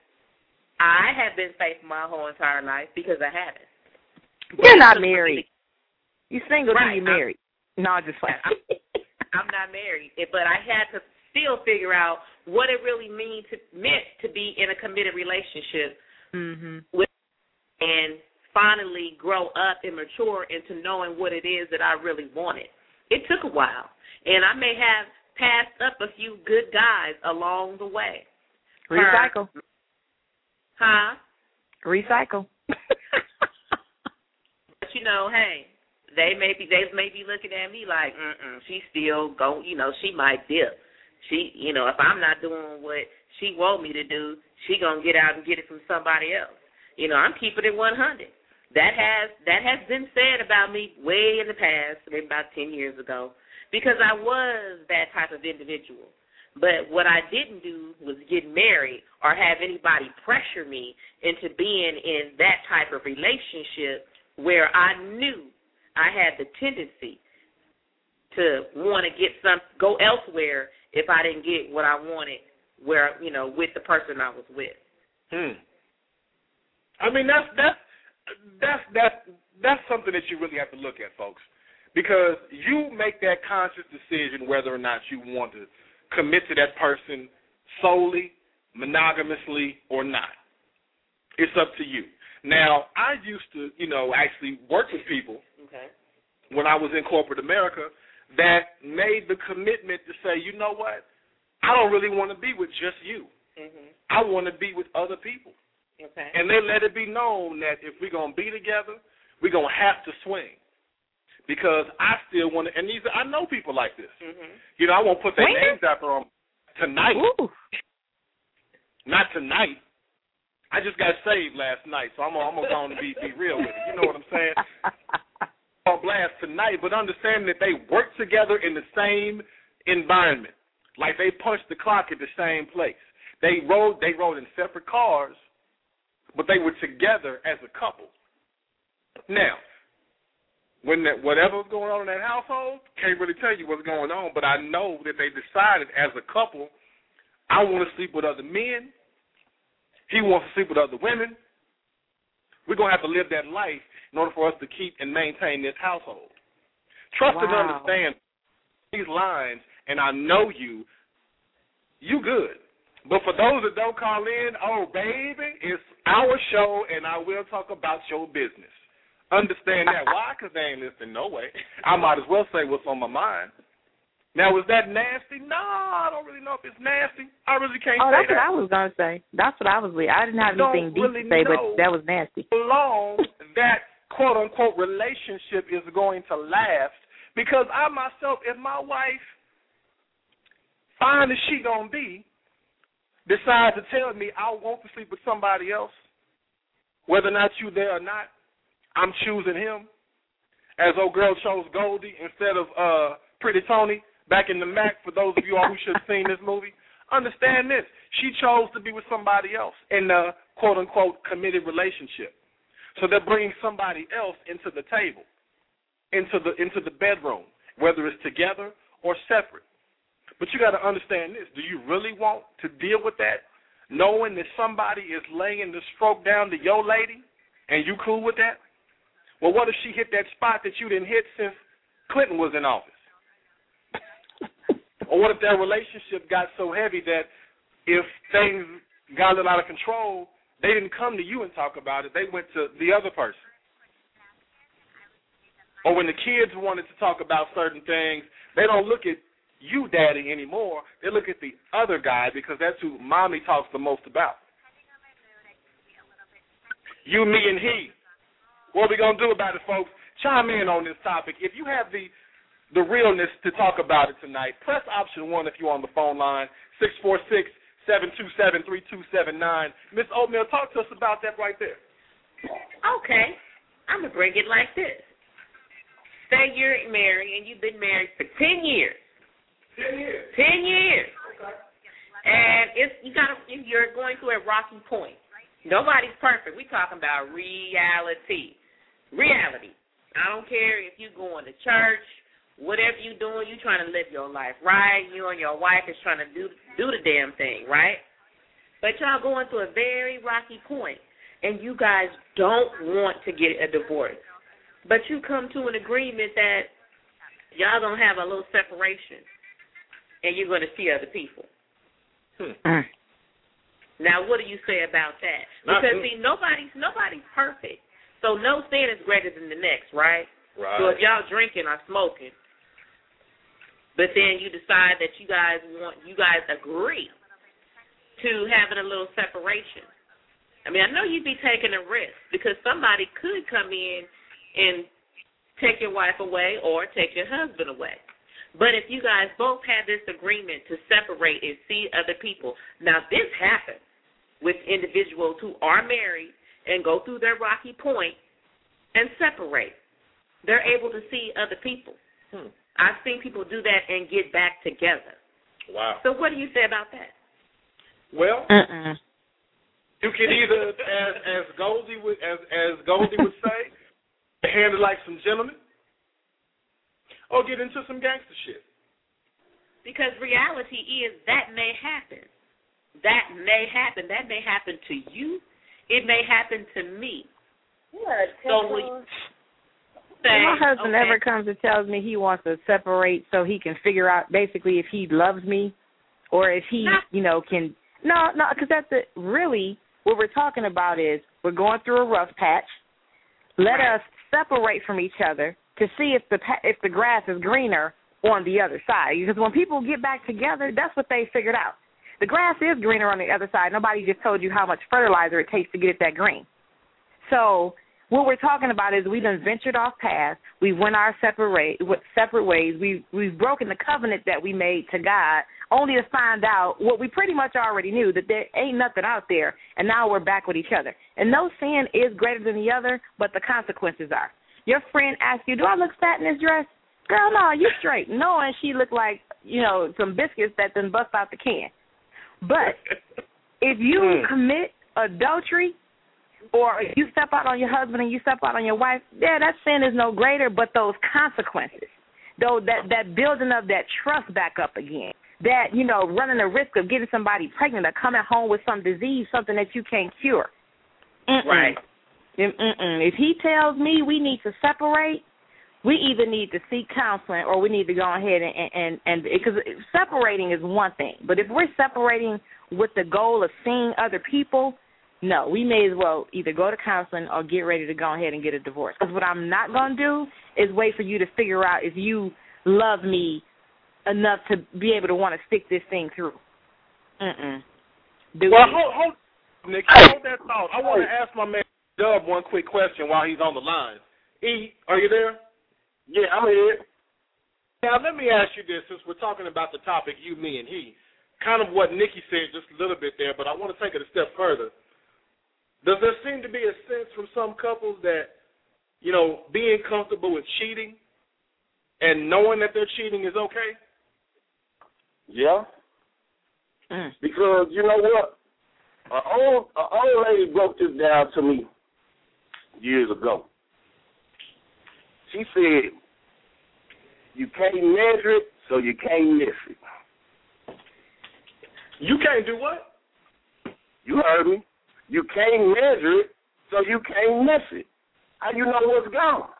B: I have been faithful my whole entire life because I haven't.
D: You're not married. You single till
B: right.
D: you married. No, I'm just playing.
B: I'm not married, but I had to still figure out what it really mean to, meant to be in a committed relationship
D: mm-hmm.
B: with, and finally grow up and mature into knowing what it is that I really wanted. It took a while, and I may have passed up a few good guys along the way.
D: Recycle.
B: Huh?
D: Recycle.
B: But you know, hey, they may be they may be looking at me like, mm-mm, she still go, you know, she might dip. She, you know, if I'm not doing what she want me to do, she gonna get out and get it from somebody else. You know, I'm keeping it one hundred. That has that has been said about me way in the past, maybe about ten years ago, because I was that type of individual. But what I didn't do was get married or have anybody pressure me into being in that type of relationship where I knew I had the tendency to want to get some, go elsewhere if I didn't get what I wanted, where, you know, with the person I was with.
A: Hmm. I mean, that's that's that's that's that's something that you really have to look at, folks, because you make that conscious decision whether or not you want to commit to that person solely, monogamously, or not. It's up to you. Now, I used to, you know, actually work with people
B: okay.
A: when I was in corporate America that made the commitment to say, you know what, I don't really want to be with just you.
B: Mm-hmm.
A: I want to be with other people.
B: Okay.
A: And they let it be known that if we're going to be together, we're going to have to swing. Because I still want to, and these, I know people like this.
B: Mm-hmm.
A: You know, I won't put their
D: Swingers?
A: names out there on tonight.
D: Ooh.
A: Not tonight. I just got saved last night, so I'm going I'm to be, be real with it. You know what I'm saying? On blast tonight, but understand that they work together in the same environment. Like they punched the clock at the same place. They rode, they rode in separate cars, but they were together as a couple. Now, when that, whatever was going on in that household, can't really tell you what's going on, but I know that they decided as a couple, I want to sleep with other men. He wants to sleep with other women. We're going to have to live that life in order for us to keep and maintain this household. Trust
D: Wow.
A: and understand these lines, and I know you, you good. But for those that don't call in, oh, baby, it's our show, and I will talk about your business. Understand that. Why? Because they ain't listening no way. I might as well say what's on my mind. Now, was that nasty? No, I don't really know if it's nasty. I really can't
D: oh,
A: say
D: that's
A: that.
D: what I was going to say. That's what I was with. I didn't have anything deep
A: really
D: to say,
A: know
D: but that was nasty.
A: How long that quote-unquote relationship is going to last, because I myself, if my wife, fine as she going to be, decides to tell me I want to sleep with somebody else, whether or not you there or not, I'm choosing him. As old girl chose Goldie instead of uh, Pretty Tony back in the Mac, for those of you all who should have seen this movie. Understand this. She chose to be with somebody else in a quote-unquote committed relationship. So they're bringing somebody else into the table, into the into the bedroom, whether it's together or separate. But you got to understand this. Do you really want to deal with that, knowing that somebody is laying the stroke down to your lady, and you cool with that? Well, what if she hit that spot that you didn't hit since Clinton was in office? Or what if that relationship got so heavy that if things got a little out of control, they didn't come to you and talk about it, they went to the other person? Or when the kids wanted to talk about certain things, they don't look at you, daddy, anymore. They look at the other guy because that's who mommy talks the most about. You, me, and he. What are we going to do about it, folks? Chime in on this topic. If you have the the realness to talk about it tonight, press option one if you're on the phone line, six four six, seven two seven, three two seven nine. Miss Oatmeal, talk to us about that right there.
B: Okay. I'm going to bring it like this. Say you're married and you've been married for ten years.
A: Ten years.
B: Ten years.
A: Okay.
B: And it's you got you're going through a rocky point. Nobody's perfect. We're talking about reality. Reality. I don't care if you're going to church, whatever you're doing, you're trying to live your life right. You and your wife is trying to do do the damn thing, right? But y'all going through a very rocky point, and you guys don't want to get a divorce. But you come to an agreement that y'all gonna have a little separation, and you're gonna see other people.
A: Hmm.
B: Now, what do you say about that?
A: Not
B: Because
A: me.
B: see, nobody's nobody's perfect, so no sin is greater than the next, right?
A: Right.
B: So if y'all drinking or smoking, but then you decide that you guys want, you guys agree to having a little separation. I mean, I know you'd be taking a risk because somebody could come in and take your wife away or take your husband away. But if you guys both have this agreement to separate and see other people, now this happens with individuals who are married and go through their rocky point and separate. They're able to see other people.
A: Hmm.
B: I've seen people do that and get back together.
A: Wow.
B: So what do you say about that?
A: Well,
D: Uh-uh.
A: you can either, as as Goldie would as as Goldie would say, handle like some gentlemen, or get into some gangster shit.
B: Because reality is that may happen. That may happen. That may happen to you. It may happen to me. So we say,
D: My husband
B: okay,
D: never comes and tells me he wants to separate so he can figure out basically if he loves me or if he, you know, can. No, no, because that's it. Really, what we're talking about is we're going through a rough patch. Let
B: Right.
D: us separate from each other to see if the pa- if the grass is greener on the other side. Because when people get back together, that's what they figured out. The grass is greener on the other side. Nobody just told you how much fertilizer it takes to get it that green. So what we're talking about is we done ventured off paths. We went our separate separate ways. We we've broken the covenant that we made to God, only to find out what we pretty much already knew, that there ain't nothing out there, and now we're back with each other. And no sin is greater than the other, but the consequences are. Your friend asks you, do I look fat in this dress? Girl, no, you straight. Knowing she looked like, you know, some biscuits that done bust out the can. But if you
A: Mm.
D: commit adultery, or if you step out on your husband and you step out on your wife, yeah, that sin is no greater, but those consequences, though that, that building of that trust back up again, that, you know, running the risk of getting somebody pregnant or coming home with some disease, something that you can't cure. Mm-mm.
B: Right.
D: Mm-mm. If he tells me we need to separate, we either need to seek counseling or we need to go ahead and, and, and because separating is one thing. But if we're separating with the goal of seeing other people, no, we may as well either go to counseling or get ready to go ahead and get a divorce. Because what I'm not going to do is wait for you to figure out if you love me enough to be able to want to stick this thing through. Mm-mm. Do
A: Well,
D: it.
A: hold, hold, Nick, hold that thought. I want to ask my man Dub one quick question while he's on the line. E, are you there?
C: Yeah, I'm here.
A: Now, let me ask you this, since we're talking about the topic, you, me, and he, kind of what Nikki said just a little bit there, but I want to take it a step further. Does there seem to be a sense from some couples that, you know, being comfortable with cheating and knowing that they're cheating is okay?
C: Yeah.
D: Mm.
C: Because you know what? An old, an old lady broke this down to me years ago. She said, you can't measure it, so you can't miss it.
A: You can't do what?
C: You heard me. You can't measure it, so you can't miss it. How you know what's gone?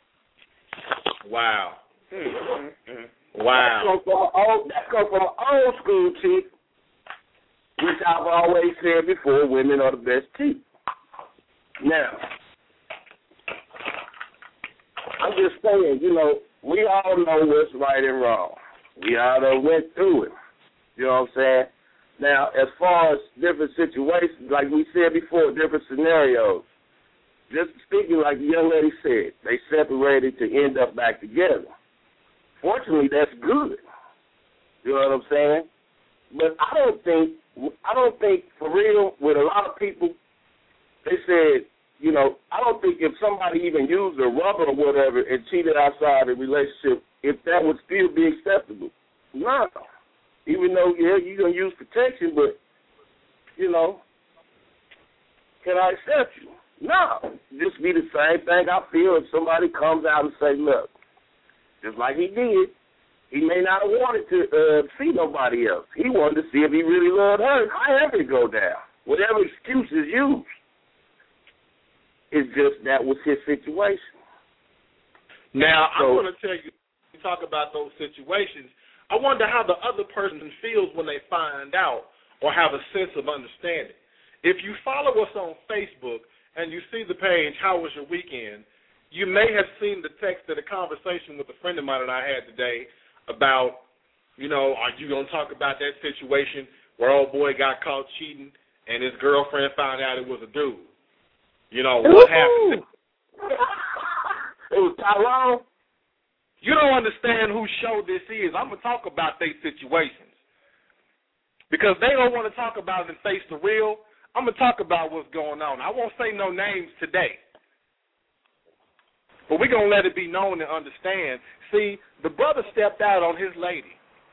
A: Wow.
C: Mm-hmm.
A: Wow.
C: That comes from an old, that comes from an old school chick, which I've always said before, women are the best teeth. Now, I'm just saying, you know, we all know what's right and wrong. We all done went through it. You know what I'm saying? Now, as far as different situations, like we said before, different scenarios, just speaking like the young lady said, they separated to end up back together. Fortunately, that's good. You know what I'm saying? But I don't think, I don't think for real, with a lot of people, they said, you know, I don't think if somebody even used a rubber or whatever and cheated outside the relationship, if that would still be acceptable. No. Even though, yeah, you're going to use protection, but, you know, can I accept you? No. This be the same thing I feel if somebody comes out and say, look, just like he did, he may not have wanted to uh, see nobody else. He wanted to see if he really loved her. However it go down. Whatever excuse is used. It's just that was his situation.
A: Now,
C: So,
A: I'm going to tell you talk about those situations, I wonder how the other person feels when they find out or have a sense of understanding. If you follow us on Facebook and you see the page, How Was Your Weekend?, you may have seen the text of the conversation with a friend of mine that I had today about, you know, are you going to talk about that situation where old boy got caught cheating and his girlfriend found out it was a dude? You know, what happened?
C: It was Tyrone.
A: You don't understand whose show this is. I'm going to talk about their situations. Because they don't want to talk about it and face the real, I'm going to talk about what's going on. I won't say no names today. But we're going to let it be known and understand. See, the brother stepped out on his lady.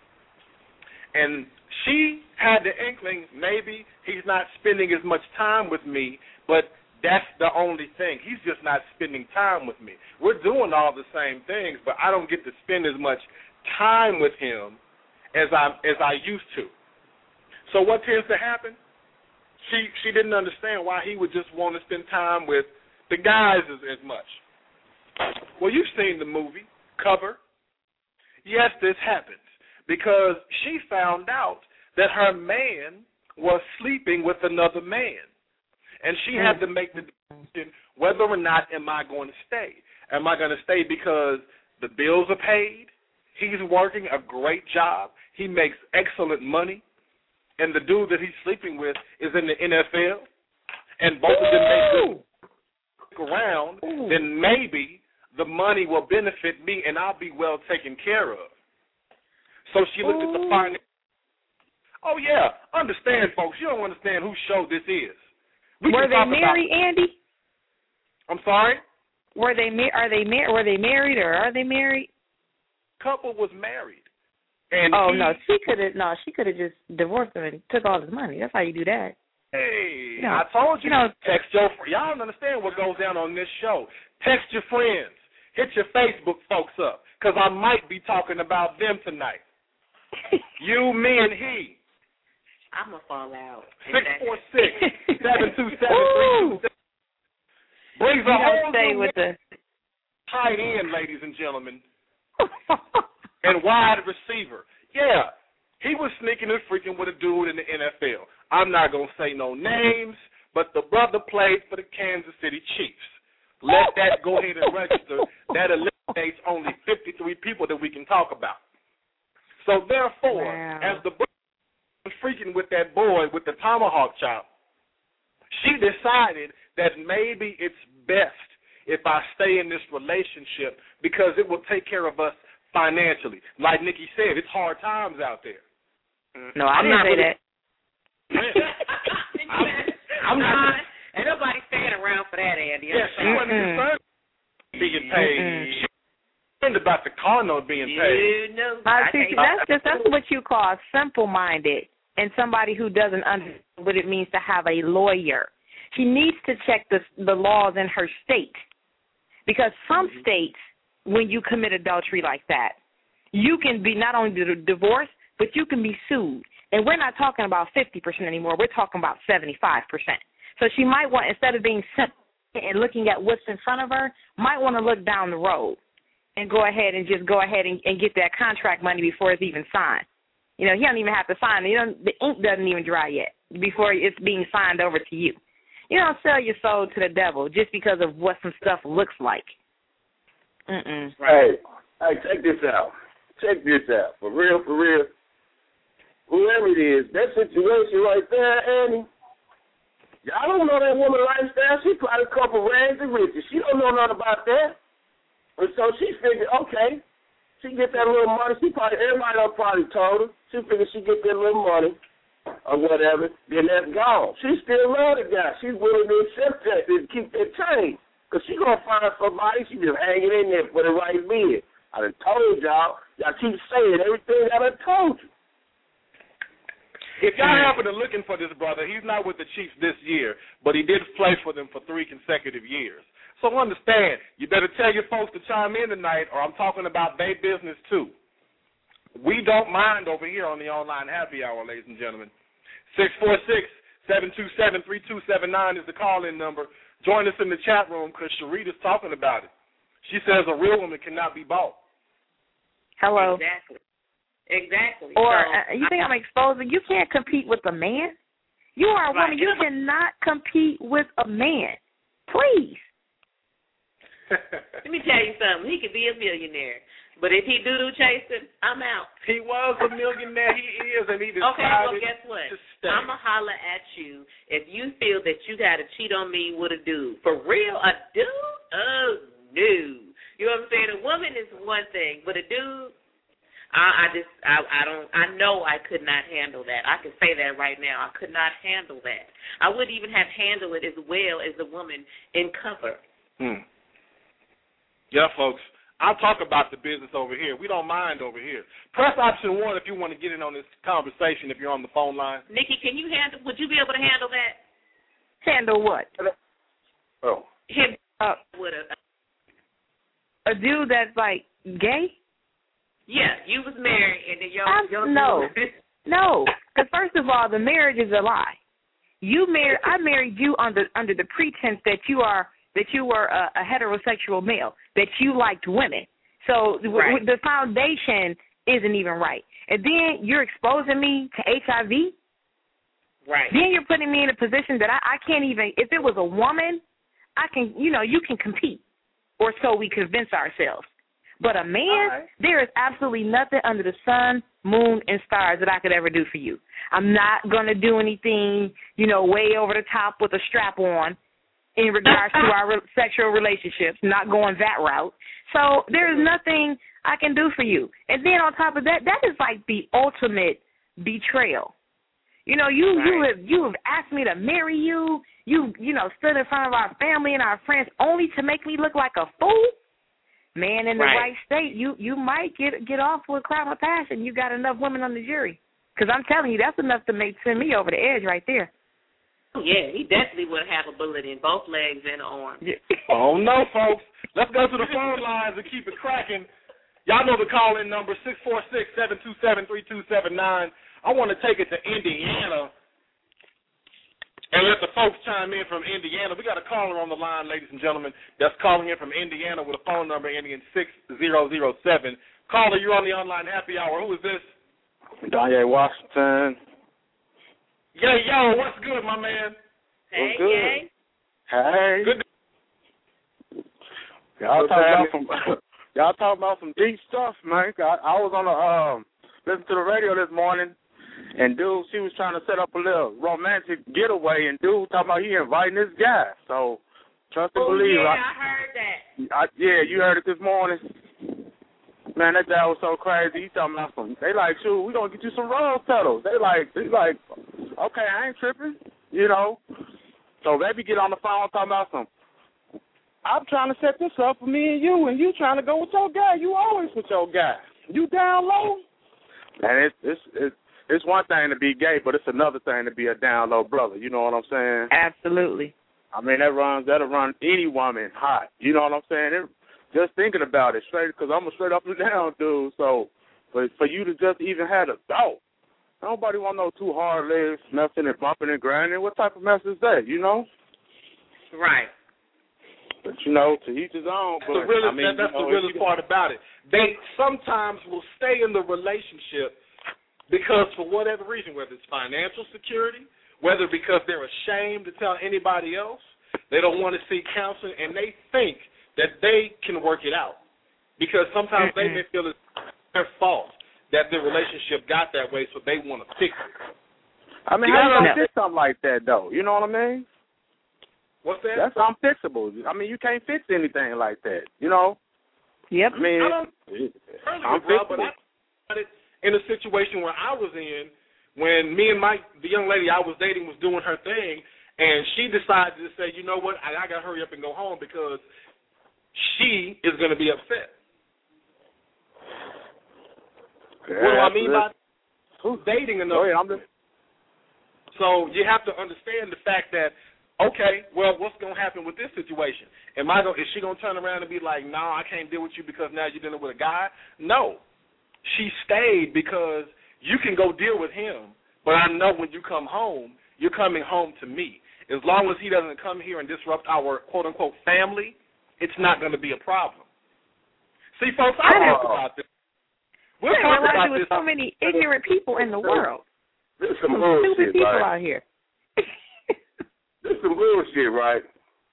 A: And she had the inkling maybe he's not spending as much time with me, but that's the only thing. He's just not spending time with me. We're doing all the same things, but I don't get to spend as much time with him as I as I used to. So what tends to happen? She she didn't understand why he would just want to spend time with the guys as, as much. Well, you've seen the movie, Cover. Yes, this happens because she found out that her man was sleeping with another man. And she had to make the decision whether or not am I going to stay. Am I going to stay because the bills are paid, he's working a great job, he makes excellent money, and the dude that he's sleeping with is in the N F L, and both of them make good around, Ooh. Then maybe the money will benefit me and I'll be well taken care of. So she looked Ooh. At the finance. Oh, yeah, understand, folks. You don't understand whose show this is. We
D: were they married, about, Andy?
A: I'm sorry?
D: Were they are they mar- were they married or are they married?
A: Couple was married. And
D: oh
A: he,
D: no, she could have no, she could have just divorced him and took all his money. That's how you do that.
A: Hey,
D: you know,
A: I told you,
D: you know,
A: text your y'all don't understand what goes down on this show. Text your friends, hit your Facebook folks up, because I might be talking about them tonight. You, me, and he.
B: I'm going to fall out.
A: six four six, seven two seven, three two seven. Brings a whole
D: stay with the
A: tight end, ladies and gentlemen, and wide receiver. Yeah, he was sneaking and freaking with a dude in the N F L. I'm not going to say no names, but the brother played for the Kansas City Chiefs. Let that go ahead and register. That eliminates only fifty-three people that we can talk about. So, therefore, wow. as the brother freaking with that boy with the tomahawk chop, she decided that maybe it's best if I stay in this relationship because it will take care of us financially. Like Nikki said, it's hard times out there.
D: No, I
A: I'm
D: didn't
A: not
D: say
A: really,
D: that.
A: I'm, I'm not.
B: Ain't nobody staying around for that, Andy.
A: Yeah, she wasn't concerned being paid. She was concerned about the car note being paid.
B: You know,
D: uh, see, that's just that's what you call simple-minded and somebody who doesn't understand what it means to have a lawyer. She needs to check the the laws in her state, because some mm-hmm. states, when you commit adultery like that, you can be not only divorced, but you can be sued. And we're not talking about fifty percent anymore. We're talking about seventy-five percent. So she might want, instead of being simple and looking at what's in front of her, might want to look down the road and go ahead and just go ahead and, and get that contract money before it's even signed. You know, he don't even have to sign it. You know, the ink doesn't even dry yet before it's being signed over to you. You don't sell your soul to the devil just because of what some stuff looks like. Mm-mm.
C: Hey, hey, check this out. Check this out. For real, for real. Whoever it is, that situation right there, Annie, y'all don't know that woman lifestyle. She probably a couple rags and riches. She don't know nothing about that. And so she figured, okay, she get that little money. She probably, everybody else probably told her. She figured she get that little money or whatever, then that's gone. She still love the guy. She's willing to accept that and keep that change. Because she going to find somebody, she just hanging in there for the right bid. I done told y'all. Y'all keep saying everything I done told you.
A: If y'all happen to looking for this brother, he's not with the Chiefs this year, but he did play for them for three consecutive years. So understand, you better tell your folks to chime in tonight, or I'm talking about their business too. We don't mind over here on the online happy hour, ladies and gentlemen. six four six, seven two seven, three two seven nine is the call-in number. Join us in the chat room because Sharita's talking about it. She says a real woman cannot be bought.
D: Hello.
B: Exactly. Exactly.
D: Or
B: so,
D: uh, you think I, I'm exposing? You can't compete with a man. You are a woman.
B: Right.
D: You cannot compete with a man. Please.
B: Let me tell you something. He could be a millionaire, but if he doo-doo chasing, I'm out.
A: He was a millionaire. He is, and he decided
B: okay, well, guess what?
A: to stay.
B: I'm going to holler at you if you feel that you got to cheat on me with a dude. For real, a dude? Oh, no. You know what I'm saying? A woman is one thing, but a dude, I, I just, I, I don't, I know I could not handle that. I can say that right now. I could not handle that. I wouldn't even have handled it as well as a woman in cover.
A: Hmm. Yeah, folks. I'll talk about the business over here. We don't mind over here. Press option one if you want to get in on this conversation if you're on the phone line.
B: Nikki, can you handle, would you be able to handle that?
D: Handle what?
C: Oh.
B: Him
D: Uh,
B: with a,
D: a dude that's like gay?
B: yeah, you was married and then your,
D: I'm,
B: your
D: no. No. Because first of all, the marriage is a lie. You married, I married you under under the pretense that you are that you were a, a heterosexual male, that you liked women. So
B: right.
D: w- the foundation isn't even right. And then you're exposing me to H I V.
B: Right.
D: Then you're putting me in a position that I, I can't even, if it was a woman, I can, you know, you can compete, or so we convince ourselves. But a man, right. There is absolutely nothing under the sun, moon, and stars that I could ever do for you. I'm not going to do anything, you know, way over the top with a strap on in regards to our re- sexual relationships, not going that route. So there is nothing I can do for you. And then on top of that, that is like the ultimate betrayal. You know, you, right. you have you have asked me to marry you. You, you know, stood in front of our family and our friends only to make me look like a fool. Man, in the right, right state, you, you might get get off with a crime of passion. You got enough women on the jury. Because I'm telling you, that's enough to make send me over the edge right there.
B: Yeah, he definitely would have a bullet in both legs and arms.
A: Yeah. Oh, no, folks. Let's go to the phone lines and keep it cracking. Y'all know the call-in number, six four six, seven two seven, three two seven nine. I want to take it to Indiana and let the folks chime in from Indiana. We got a caller on the line, ladies and gentlemen, that's calling in from Indiana with a phone number ending in six zero zero seven. Caller, you're on the online happy hour. Who is this?
C: Danye Washington.
A: Yeah, yo, what's good, my man?
B: Hey,
C: what's good?
B: Yay.
C: Hey.
A: Good.
C: Y'all talking about some y'all talking about some deep stuff, man. I, I was on the um listening to the radio this morning, and dude, she was trying to set up a little romantic getaway, and dude talking about he inviting this guy. So trust and
B: oh,
C: believe.
B: Yeah, I,
C: I
B: heard that.
C: I, yeah, you heard it this morning. Man, that guy was so crazy. He talking about some. They like, shoot, we gonna get you some rose petals. They like, they like, okay, I ain't tripping, you know. So baby get on the phone talking about some. I'm trying to set this up for me and you, and you trying to go with your guy. You always with your guy. You down low. And it's it's it's it's one thing to be gay, but it's another thing to be a down low brother. You know what I'm saying?
D: Absolutely.
C: I mean that runs that'll run any woman hot. You know what I'm saying? It, just thinking about it straight, because I'm a straight up and down dude. So, but for you to just even have a thought, nobody want no two hard legs messing and bumping and grinding. What type of mess is that? You know?
B: Right.
C: But you know, to each his own.
A: But
C: but,
A: the realest,
C: I mean,
A: that's
C: you know,
A: the realest part about it. They sometimes will stay in the relationship because for whatever reason, whether it's financial security, whether because they're ashamed to tell anybody else, they don't want to seek counseling, and they think that they can work it out. Because sometimes mm-hmm. they may feel it's their fault that their relationship got that way, so they want to fix it.
C: I mean, how you gonna fix something like that, though? You know what I mean?
A: What's that?
C: That's unfixable. I mean, you can't fix anything like that, you know?
D: Yep.
C: I mean,
A: I don't,
C: I'm
A: bro, but I got it in a situation where I was in when me and Mike, the young lady I was dating, was doing her thing, and she decided to say, you know what, I, I got to hurry up and go home because she is going to be upset.
C: Yeah,
A: what do I mean by
C: who's
A: dating enough?
C: Oh, yeah, I'm just...
A: So you have to understand the fact that, okay, well, what's going to happen with this situation? Am I gonna, is she going to turn around and be like, no, nah, I can't deal with you because now you're dealing with a guy? No. She stayed because you can go deal with him, but I know when you come home, you're coming home to me. As long as he doesn't come here and disrupt our quote-unquote family, it's not going to be a problem. See, folks, I talk about this. We'll
D: I
A: talk
D: realize
A: about
D: there was
A: this.
D: so many ignorant people in the world.
C: This is some
D: Some
C: bullshit,
D: stupid people
C: right?
D: out here.
C: This is some bullshit, right?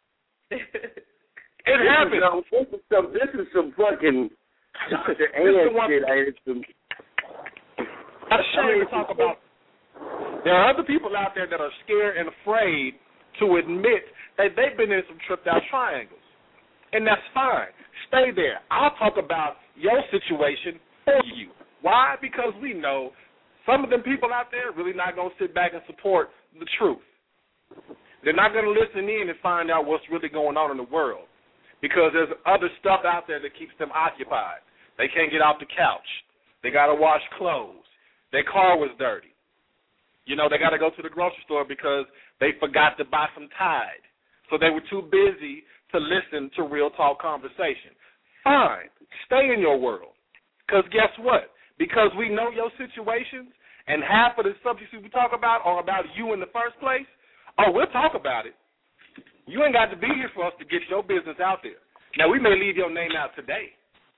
A: It happens.
C: This is some, this is some fucking Doctor
A: This is the
C: Ann
A: one-
C: shit. Ain't it? Some,
A: I'm ashamed to talk about. There are other people out there that are scared and afraid to admit that they've been in some tripped out triangles. And that's fine. Stay there. I'll talk about your situation for you. Why? Because we know some of them people out there really not going to sit back and support the truth. They're not going to listen in and find out what's really going on in the world because there's other stuff out there that keeps them occupied. They can't get off the couch. They got to wash clothes. Their car was dirty. You know, they got to go to the grocery store because they forgot to buy some Tide. So they were too busy to listen to real talk conversation. Fine. Stay in your world. Because guess what? Because we know your situations and half of the subjects we talk about are about you in the first place, oh, we'll talk about it. You ain't got to be here for us to get your business out there. Now, we may leave your name out today.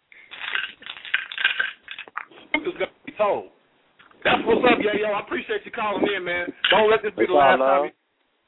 A: It's going to be told. That's what's up, yo, yo. I appreciate you calling in, man. Don't let this be the last time. You...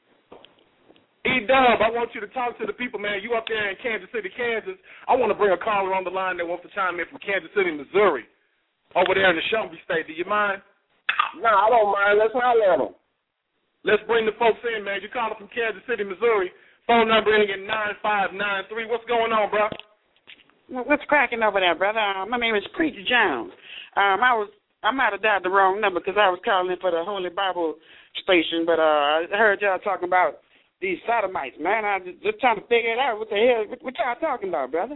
A: E-Dub, I want you to talk to the people, man. You up there in Kansas City, Kansas. I want to bring a caller on the line that wants to chime in from Kansas City, Missouri, over there in the Shelby State. Do you mind?
C: no, I don't mind. Let's holler at them.
A: Let's bring the folks in, man. You're calling from Kansas City, Missouri. Phone number ending in nine five nine three. What's going on, bro?
E: What's cracking over there, brother? Uh, my name is Preacher Jones. Um, I was I might have dialed the wrong number because I was calling for the Holy Bible station, but uh, I heard y'all talking about these sodomites, man. I was just trying to figure it out. What the hell? What, what y'all talking about, brother?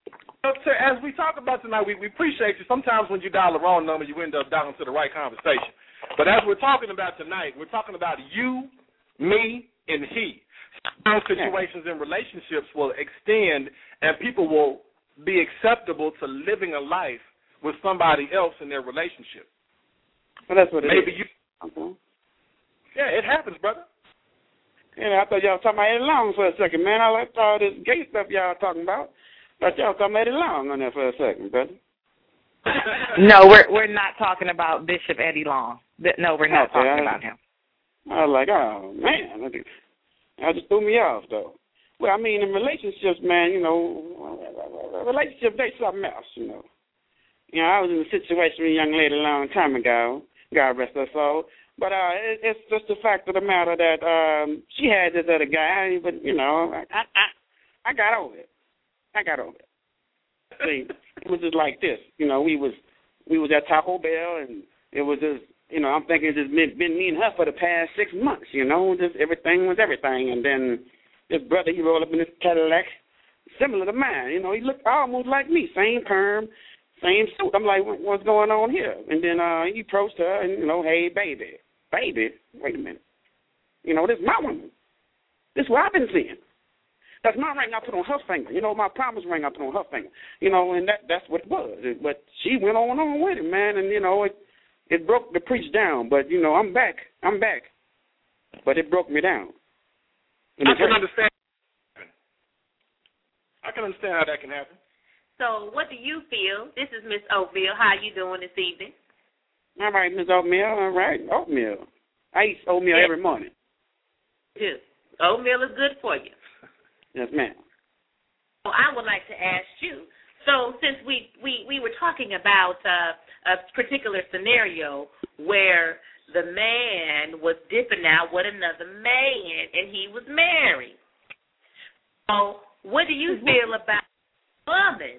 A: As we talk about tonight, we, we appreciate you. Sometimes when you dial the wrong number, you end up dialing to the right conversation. But as we're talking about tonight, we're talking about you, me, and he. Some situations in relationships will extend, and people will be acceptable to living a life with somebody else in their relationship.
E: Well, that's what it
A: Maybe
E: is.
A: you.
E: Okay.
A: Yeah, it happens, brother.
E: Yeah, I thought y'all was talking about Eddie Long for a second, man. I liked all this gay stuff y'all talking about. Thought y'all was talking about Eddie Long on there for a second, brother.
D: No, we're we're not talking about Bishop Eddie Long. No, we're not
E: Okay,
D: talking
E: I,
D: about him.
E: I was like, oh, man. That just threw me off, though. Well, I mean, in relationships, man, you know, relationships, they something else, you know. You know, I was in a situation with a young lady a long time ago, God rest her soul, but uh, it, it's just the fact of the matter that um, she had this other guy, but, you know, I, I, I got over it. I got over it. See, it was just like this. You know, we was we was at Taco Bell, and it was just, you know, I'm thinking it's just been, been me and her for the past six months, you know, just everything was everything. And then this brother, he rolled up in this Cadillac, similar to mine. You know, he looked almost like me, same perm, same suit. I'm like, what's going on here? And then uh, he approached her and, you know, hey, baby. Baby? Wait a minute. You know, this is my woman. This is what I've been seeing. That's my ring I put on her finger. You know, my promise ring I put on her finger. You know, and that that's what it was. But she went on and on with it, man. And, you know, it it broke the preach down. But, you know, I'm back. I'm back. But it broke me down. And
A: I
E: it
A: can
E: hurt.
A: understand. I can understand how that can happen.
B: So what do you feel? This is Miss Oatmeal. How you doing this evening?
E: All right, Miss Oatmeal. All right, oatmeal. I eat oatmeal
B: Yeah.
E: every morning.
B: Good. Oatmeal is good for you.
E: Yes, ma'am.
B: So I would like to ask you, so since we, we, we were talking about uh, a particular scenario where the man was dipping out with another man and he was married. So what do you feel about woman?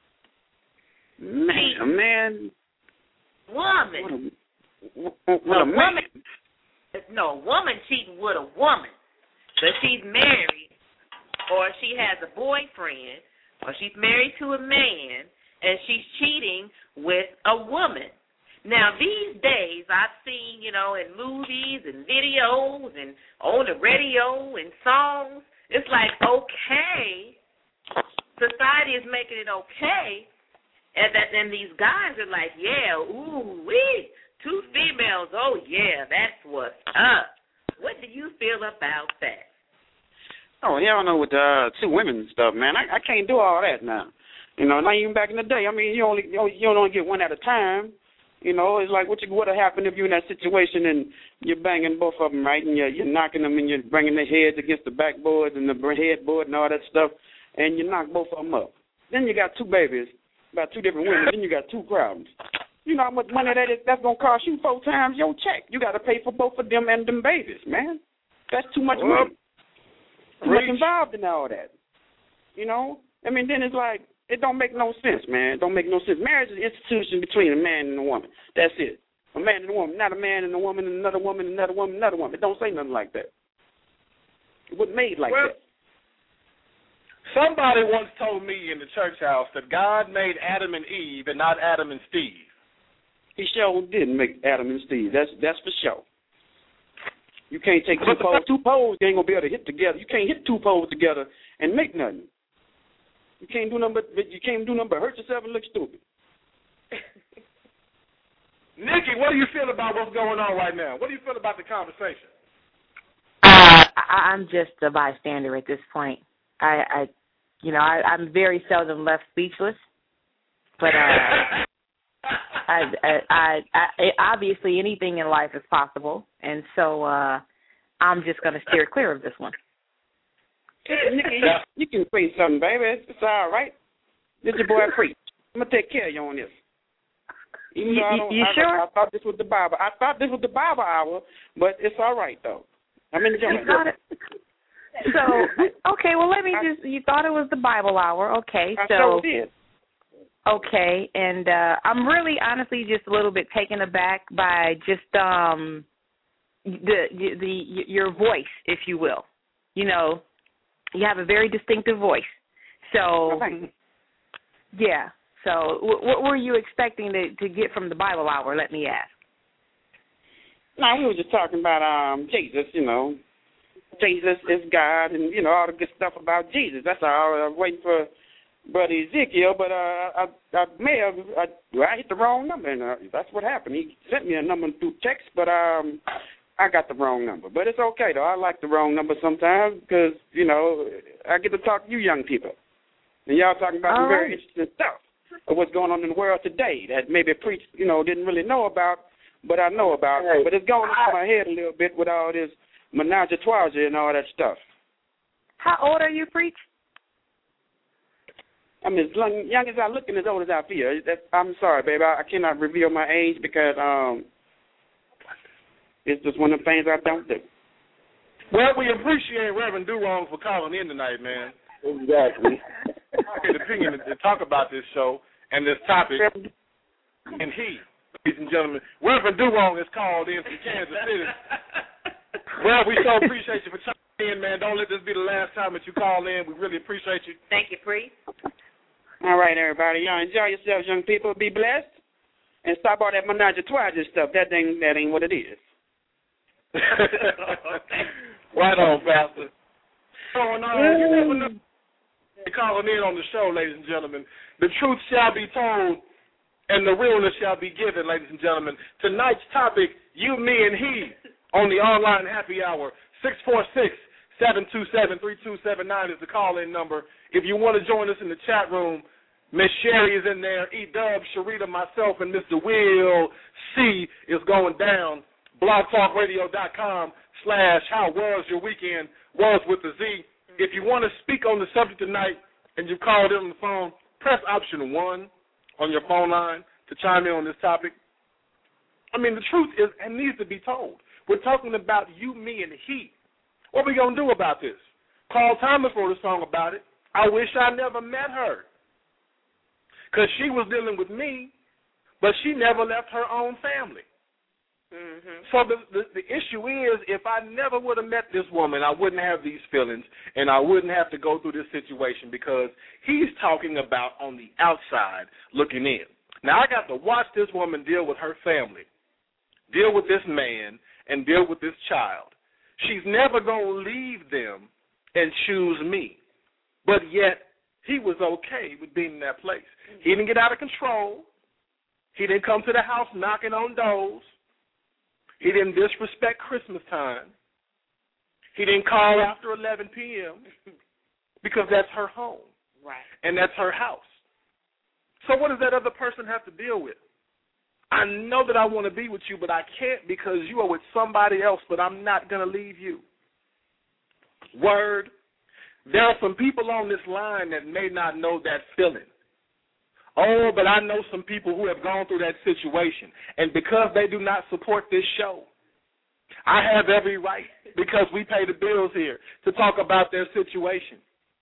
E: Man, a man.
B: Woman.
E: What a, what
B: a
E: a man.
B: woman. No, a woman cheating with a woman. But she's married, or she has a boyfriend, or she's married to a man, and she's cheating with a woman. Now, these days, I've seen, you know, in movies and videos and on the radio and songs, it's like, okay, society is making it okay, and that then these guys are like, yeah, ooh, wee, two females, oh, yeah, that's what's up. What do you feel about that?
E: Oh, y'all know with uh, two women and stuff, man. I, I can't do all that now. You know, not even back in the day. I mean, you only you only, you only get one at a time. You know, it's like what you, what would happen if you're in that situation and you're banging both of them, right? And you're, you're knocking them and you're bringing their heads against the backboards and the headboard and all that stuff, and you knock both of them up. Then you got two babies, about two different women. Then you got two problems. You know how much money that is? That's going to cost you four times your check. You got to pay for both of them and them babies, man. That's too much
A: well,
E: money. Too much involved in all that. You know? I mean, then it's like, it don't make no sense, man. It don't make no sense. Marriage is an institution between a man and a woman. That's it. A man and a woman, not a man and a woman and another woman and another woman and another woman. It don't say nothing like that. It wasn't made like
A: well,
E: that.
A: Somebody once told me in the church house that God made Adam and Eve and not Adam and Steve.
E: He sure didn't make Adam and Steve. That's that's for sure. You can't take two poles. Two poles you ain't gonna be able to hit together. You can't hit two poles together and make nothing. You can't do nothing but you can't do nothing but hurt yourself and look stupid.
A: Nikki, what do you feel about what's going on right now? What do you feel about the conversation?
D: Uh, I, I'm just a bystander at this point. I, I you know, I, I'm very seldom left speechless, but uh, I, I, I, I, obviously anything in life is possible, and so uh, I'm just going to steer clear of this one.
E: Nikki, you, you can say something, baby. It's, it's all right. This your boy Preach. I'm gonna take care of you on this. Even
D: you
E: though I don't,
D: you
E: I,
D: sure?
E: I, I thought this was the Bible. I thought this was the Bible hour, but it's all right though. I'm enjoying
D: you got it. So okay, well let me just. You thought it was the Bible hour, okay?
E: I
D: so
E: sure did.
D: Okay, and uh, I'm really honestly just a little bit taken aback by just um the the your voice, if you will. You know. You have a very distinctive voice. So, yeah. So what were you expecting to, to get from the Bible hour, let me ask?
E: No, we were just talking about um, Jesus, you know. Jesus is God and, you know, all the good stuff about Jesus. That's all. I was waiting for Brother Ezekiel, but uh, I, I may have, I, well, I hit the wrong number, and uh, that's what happened. He sent me a number through text, but um. I got the wrong number, but it's okay, though. I like the wrong number sometimes because, you know, I get to talk to you young people. And y'all talking about some very interesting stuff of what's going on in the world today that maybe Preach, you know, didn't really know about, but I know about. Hey, but it's going on my head a little bit with all this menage a trois and all that stuff.
D: How old are you, Preach?
E: I'm as young, young as I look and as old as I feel. That's, I'm sorry, baby. I, I cannot reveal my age because um, it's just one of the things I don't do.
A: Well, we appreciate Reverend Durong for calling in tonight, man.
C: Exactly.
A: His opinion to talk about this show and this topic. And he, ladies and gentlemen, Reverend Durong has called in from Kansas City. Well, we so appreciate you for chiming in, man. Don't let this be the last time that you call in. We really appreciate you.
B: Thank you, Priest.
E: All right, everybody. Y'all enjoy yourselves, young people. Be blessed. And stop all that menage a trois stuff. That ain't, that ain't what it is.
A: Right on, Pastor. Oh, no, you never know. Calling in on the show, ladies and gentlemen. The truth shall be told, and the realness shall be given, ladies and gentlemen. Tonight's topic, you, me, and he, on the online happy hour. six four six, seven two seven, three two seven nine is the call-in number. If you want to join us in the chat room, Miss Sherry is in there, E-Dub, Sharita, myself, and Mister Will C is going down. blogtalkradio.com slash how was your weekend, was with the Z. If you want to speak on the subject tonight and you called in on the phone, press option one on your phone line to chime in on this topic. I mean, the truth is, and needs to be told. We're talking about you, me, and he. What are we going to do about this? Carl Thomas wrote a song about it. I wish I never met her. Because she was dealing with me, but she never left her own family. Mm-hmm. So the, the the issue is, if I never would have met this woman, I wouldn't have these feelings, and I wouldn't have to go through this situation because he's talking about on the outside looking in. Now, I got to watch this woman deal with her family, deal with this man, and deal with this child. She's never going to leave them and choose me, but yet he was okay with being in that place. He didn't get out of control. He didn't come to the house knocking on doors. He didn't disrespect Christmas time. He didn't call after eleven p.m. because that's her home.
B: Right.
A: And that's her house. So what does that other person have to deal with? I know that I want to be with you, but I can't because you are with somebody else, but I'm not going to leave you. Word. There are some people on this line that may not know that feeling. Oh, but I know some people who have gone through that situation, and because they do not support this show, I have every right, because we pay the bills here, to talk about their situation.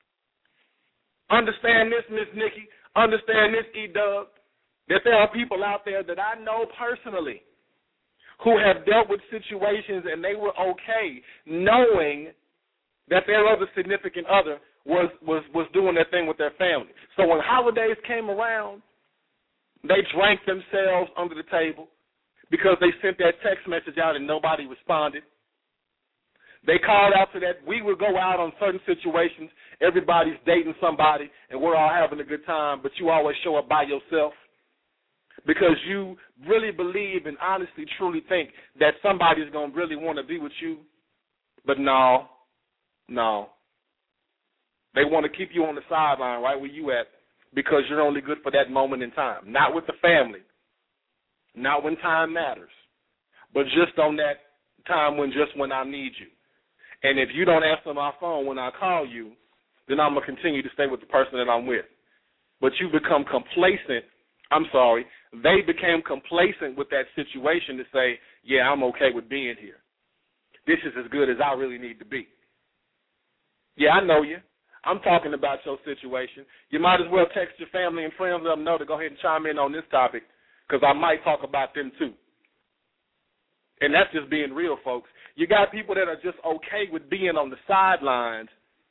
A: Understand this, Miss Nikki. Understand this, E-Dub, that there are people out there that I know personally who have dealt with situations and they were okay knowing that their other significant other was, was, was doing their thing with their family. So when holidays came around, they drank themselves under the table because they sent that text message out and nobody responded. They called out to that. We would go out on certain situations. Everybody's dating somebody, and we're all having a good time, but you always show up by yourself because you really believe and honestly, truly think that somebody's going to really want to be with you. But no, no. They want to keep you on the sideline right where you at because you're only good for that moment in time, not with the family, not when time matters, but just on that time when just when I need you. And if you don't answer my phone when I call you, then I'm going to continue to stay with the person that I'm with. But you become complacent. I'm sorry. They became complacent with that situation to say, yeah, I'm okay with being here. This is as good as I really need to be. Yeah, I know you. I'm talking about your situation. You might as well text your family and friends, let them know to go ahead and chime in on this topic because I might talk about them too. And that's just being real, folks. You got people that are just okay with being on the sidelines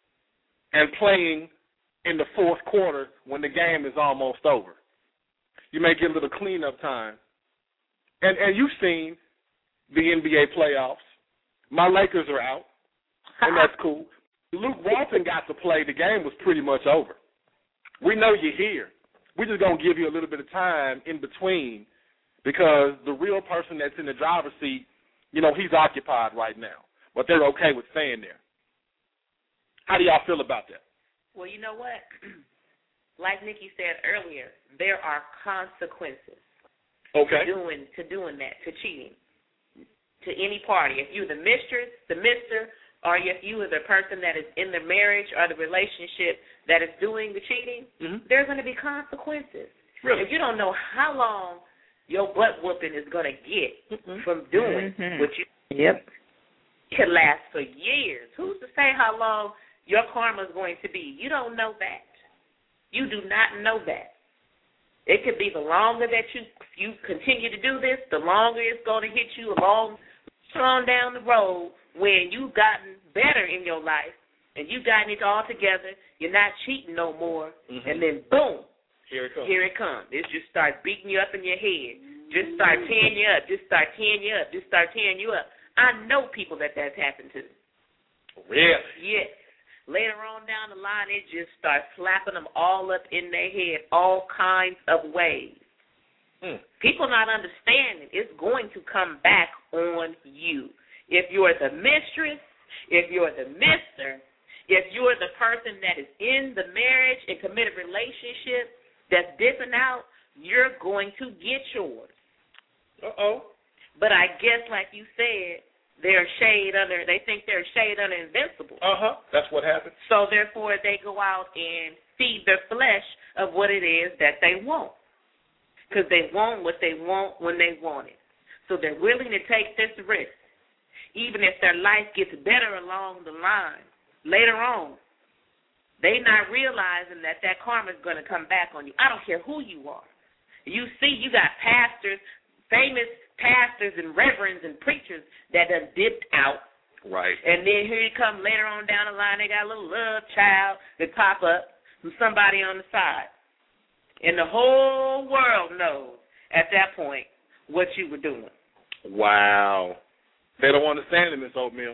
A: and playing in the fourth quarter when the game is almost over. You may get a little cleanup time. And and you've seen the N B A playoffs. My Lakers are out, and that's cool. Luke Walton got to play. The game was pretty much over. We know you're here. We're just going to give you a little bit of time in between because the real person that's in the driver's seat, you know, he's occupied right now. But they're okay with staying there. How do y'all feel about that?
B: Well, you know what? Like Nikki said earlier, there are consequences
A: okay.
B: to doing to doing that, to cheating, to any party. If you're the mistress, the mister, or if you are the person that is in the marriage or the relationship that is doing the cheating,
A: mm-hmm.
B: there are going to be consequences.
A: Really?
B: If you don't know how long your butt whooping is going to get mm-hmm. from doing
D: mm-hmm.
B: what you
D: yep.
B: it could last for years. Who's to say how long your karma is going to be? You don't know that. You do not know that. It could be the longer that you you continue to do this, the longer it's going to hit you along on down the road when you've gotten better in your life and you've gotten it all together, you're not cheating no more, mm-hmm. and then boom,
A: here it comes.
B: Here it comes. It just starts beating you up in your head. Just start tearing you up. Just start tearing you up. Just start tearing you up. I know people that that's happened to.
A: Really?
B: Yes. Later on down the line, it just starts slapping them all up in their head, all kinds of ways. Hmm. People not understanding it's going to come back on you. If you're the mistress, if you're the mister, if you're the person that is in the marriage and committed relationship that's dipping out, you're going to get yours.
A: Uh-oh.
B: But I guess, like you said, they're shade under, they think they're shade under invincible.
A: Uh-huh. That's what happens.
B: So, therefore, they go out and feed their flesh of what it is that they want. Because they want what they want when they want it. So they're willing to take this risk. Even if their life gets better along the line, later on, they not realizing that that karma is going to come back on you. I don't care who you are. You see, you got pastors, famous pastors and reverends and preachers that done dipped out.
A: Right.
B: And then here you come later on down the line, they got a little love child that pop up from somebody on the side. And the whole world knows at that point what you were doing.
A: Wow. They don't understand it, Miss Oatmeal.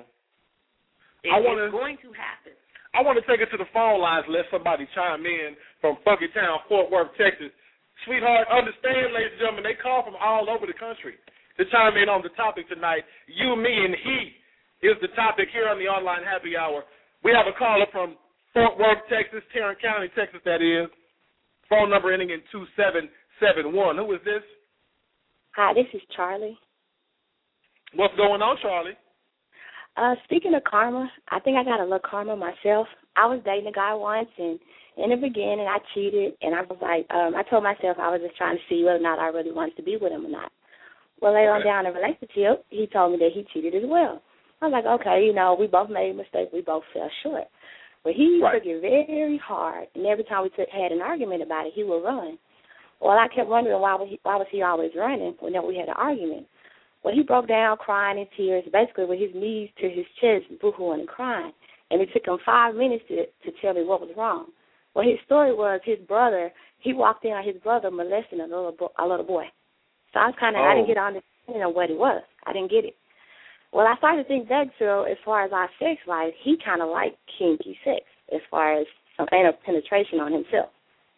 B: It,
A: I wanna,
B: it's going to happen.
A: I want to take it to the phone lines, let somebody chime in from Funky Town, Fort Worth, Texas. Sweetheart, understand, ladies and gentlemen, they call from all over the country to chime in on the topic tonight. You, me, and he is the topic here on the Online Happy Hour. We have a caller from Fort Worth, Texas, Tarrant County, Texas, that is. Phone number ending in two seven seven one. Who is this?
F: Hi, this is Charlie.
A: What's going on, Charlie?
F: Uh, speaking of karma, I think I got a little karma myself. I was dating a guy once, and in the beginning, I cheated, and I was like, um, I told myself I was just trying to see whether or not I really wanted to be with him or not. Well, later okay. on down the relationship, he told me that he cheated as well. I was like, okay, you know, we both made a mistake. We both fell short. But he right. took it very hard, and every time we took, had an argument about it, he would run. Well, I kept wondering why was he, why was he always running whenever we had an argument. Well, he broke down crying in tears, basically with his knees to his chest, boo-hooing and crying. And it took him five minutes to, to tell me what was wrong. Well, his story was his brother, he walked in on his brother molesting a little, bo- a little boy. So I was kind of, oh. I didn't get on understanding of what it was. I didn't get it. Well, I started to think back to, as far as our sex life, he kind of liked kinky sex as far as some anal penetration on himself.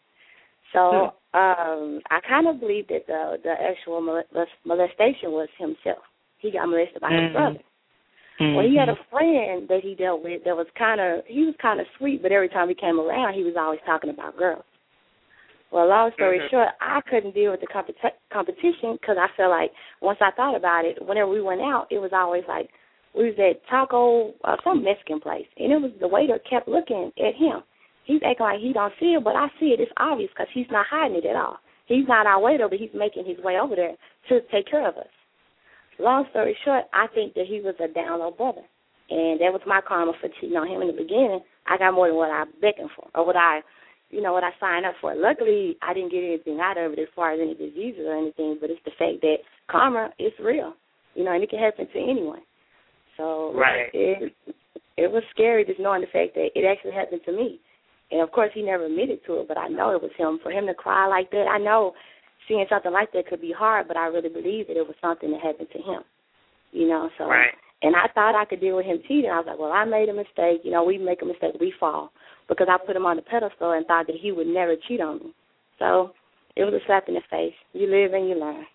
F: So hmm. um, I kind of believe that the the actual molestation was himself. He got molested by mm-hmm. his brother. Mm-hmm. Well, he had a friend that he dealt with that was kind of, he was kind of sweet, but every time he came around, he was always talking about girls. Well, long story mm-hmm. short, I couldn't deal with the competi- competition because I felt like once I thought about it, whenever we went out, it was always like we was at taco, uh, some Mexican place, and it was the waiter kept looking at him. He's acting like he don't see it, but I see it. It's obvious because he's not hiding it at all. He's not our waiter, but he's making his way over there to take care of us. Long story short, I think that he was a down low brother, and that was my karma for cheating on him in the beginning. I got more than what I beckoned for, or what I, you know, what I signed up for. Luckily, I didn't get anything out of it as far as any diseases or anything, but it's the fact that karma is real, you know, and it can happen to anyone. So
B: right.
F: it it was scary just knowing the fact that it actually happened to me. And, of course, he never admitted to it, but I know it was him. For him to cry like that, I know seeing something like that could be hard, but I really believe that it was something that happened to him, you know. So,
B: right.
F: And I thought I could deal with him cheating. I was like, well, I made a mistake. You know, we make a mistake, we fall, because I put him on the pedestal and thought that he would never cheat on me. So it was a slap in the face. You live and you learn.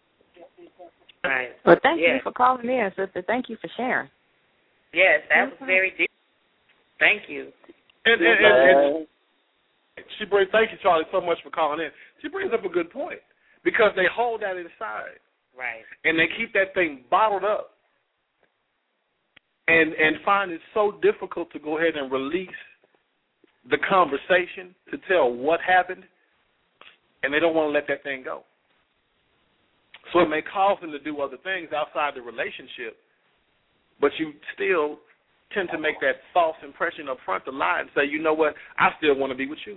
B: Right.
D: Well, thank
B: yes.
D: you for calling in, sister. Thank you for sharing.
B: Yes, that was very deep. Thank you.
A: And, and, and, and she brings, thank you, Charlie, so much for calling in. She brings up a good point because they hold that inside,
B: right?
A: And they keep that thing bottled up, and and find it so difficult to go ahead and release the conversation to tell what happened, and they don't want to let that thing go. So it may cause them to do other things outside the relationship, but you still tend to make that false impression up front to lie and say, you know what, I still want to be with you.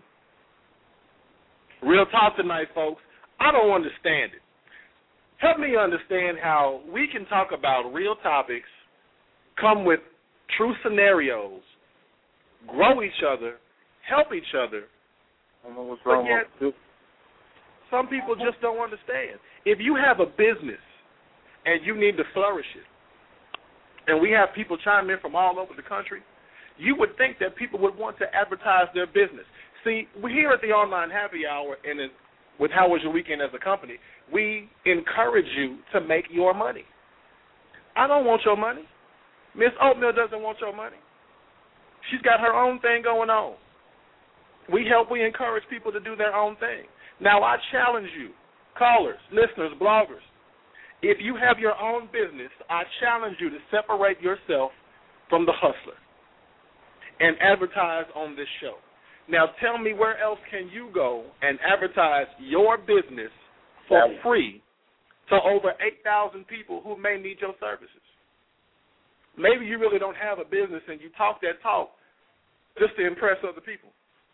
A: Real talk tonight, folks. I don't understand it. Help me understand how we can talk about real topics, come with true scenarios, grow each other, help each other,
C: I don't know what's wrong
A: but yet
C: with
A: some people just don't understand. If you have a business and you need to flourish it, and we have people chime in from all over the country, you would think that people would want to advertise their business. See, we're here at the Online Happy Hour, and in, with How Was Your Weekend as a company, we encourage you to make your money. I don't want your money. Miss Oatmeal doesn't want your money. She's got her own thing going on. We help, we encourage people to do their own thing. Now, I challenge you, callers, listeners, bloggers, if you have your own business, I challenge you to separate yourself from the hustler and advertise on this show. Now, tell me where else can you go and advertise your business for free to over eight thousand people who may need your services? Maybe you really don't have a business and you talk that talk just to impress other people.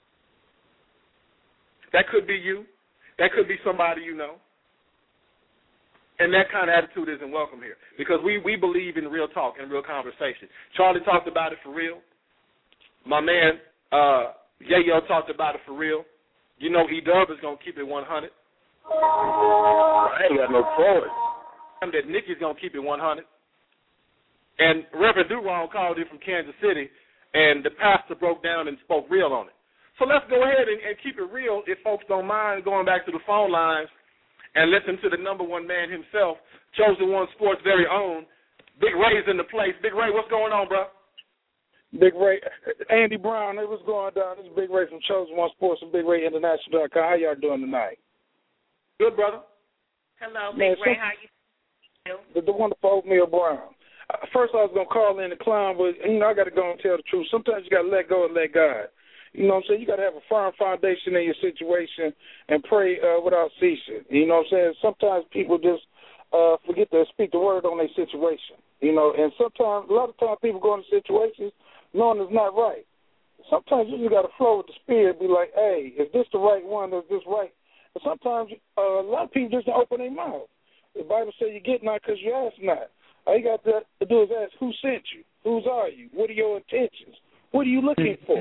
A: That could be you. That could be somebody you know. And that kind of attitude isn't welcome here because we, we believe in real talk and real conversation. Charlie talked about it for real. My man, uh, Yayo talked about it for real. You know E-Dub is going to keep it one hundred.
C: I ain't got no choice.
A: That Nikki's going to keep it one hundred. And Reverend Durong called in from Kansas City, and the pastor broke down and spoke real on it. So let's go ahead and, and keep it real if folks don't mind going back to the phone lines and listen to the number one man himself, Chosen One Sports' very own, Big Ray's in the place. Big Ray, what's going on, bro?
G: Big Ray, Andy Brown, hey, what's going down? This is Big Ray from Chosen One Sports and Big Ray International dot com. How y'all doing tonight?
A: Good, brother.
B: Hello,
G: Man,
B: Big Ray.
G: some,
B: How you doing?
G: The, the wonderful Oatmeal Brown. Uh, first, I was going to call in the clown, but, you know, I got to go and tell the truth. Sometimes you got to let go and let God. You know what I'm saying? You got to have a firm foundation in your situation and pray uh, without ceasing. You know what I'm saying? Sometimes people just uh, forget to speak the word on their situation. You know, and sometimes, a lot of times people go into situations knowing it's not right. Sometimes you just got to flow with the spirit, be like, hey, is this the right one? Is this right? And sometimes uh, a lot of people just don't open their mouth. The Bible says you get not because you ask not. All you got to, to do is ask, who sent you? Whose are you? What are your intentions? What are you looking for?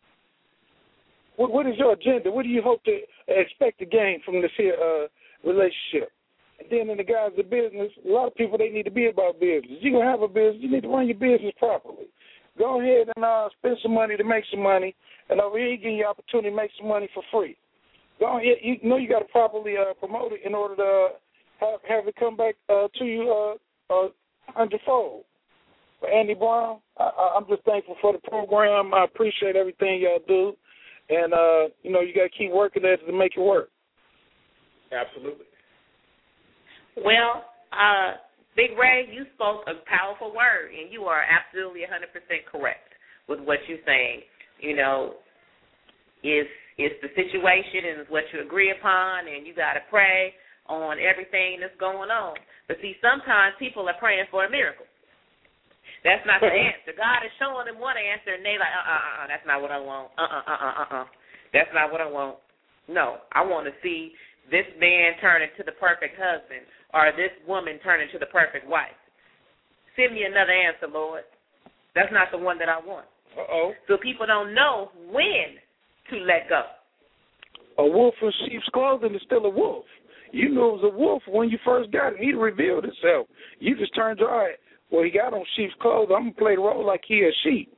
G: What, what is your agenda? What do you hope to expect to gain from this here uh, relationship? And then in the guys of business, a lot of people, they need to be about business. You're going to have a business. You need to run your business properly. Go ahead and uh, spend some money to make some money, and over here you get your opportunity to make some money for free. Go ahead. You know you got to properly uh, promote it in order to uh, have, have it come back uh, to you uh, uh, hundredfold. For Andy Brown, I, I'm just thankful for the program. I appreciate everything y'all do, and uh, you know you got to keep working at it to make it work.
A: Absolutely.
B: Well, uh, Big Ray, you spoke a powerful word, and you are absolutely one hundred percent correct with what you're saying. You know, it's, it's the situation and it's what you agree upon, and you got to pray on everything that's going on. But, see, sometimes people are praying for a miracle. That's not the answer. God is showing them one answer, and they like, uh-uh, uh-uh, that's not what I want. Uh-uh, uh-uh, uh-uh. That's not what I want. No, I want to see this man turn into the perfect husband, or this woman turn into the perfect wife. Send me another answer, Lord. That's not the one that I want.
G: Uh-oh.
B: So people don't know when to let go.
G: A wolf in sheep's clothing is still a wolf. You knew it was a wolf when you first got him. He revealed himself. You just turned your eye. Well, he got on sheep's clothes. I'm going to play the role like he a sheep.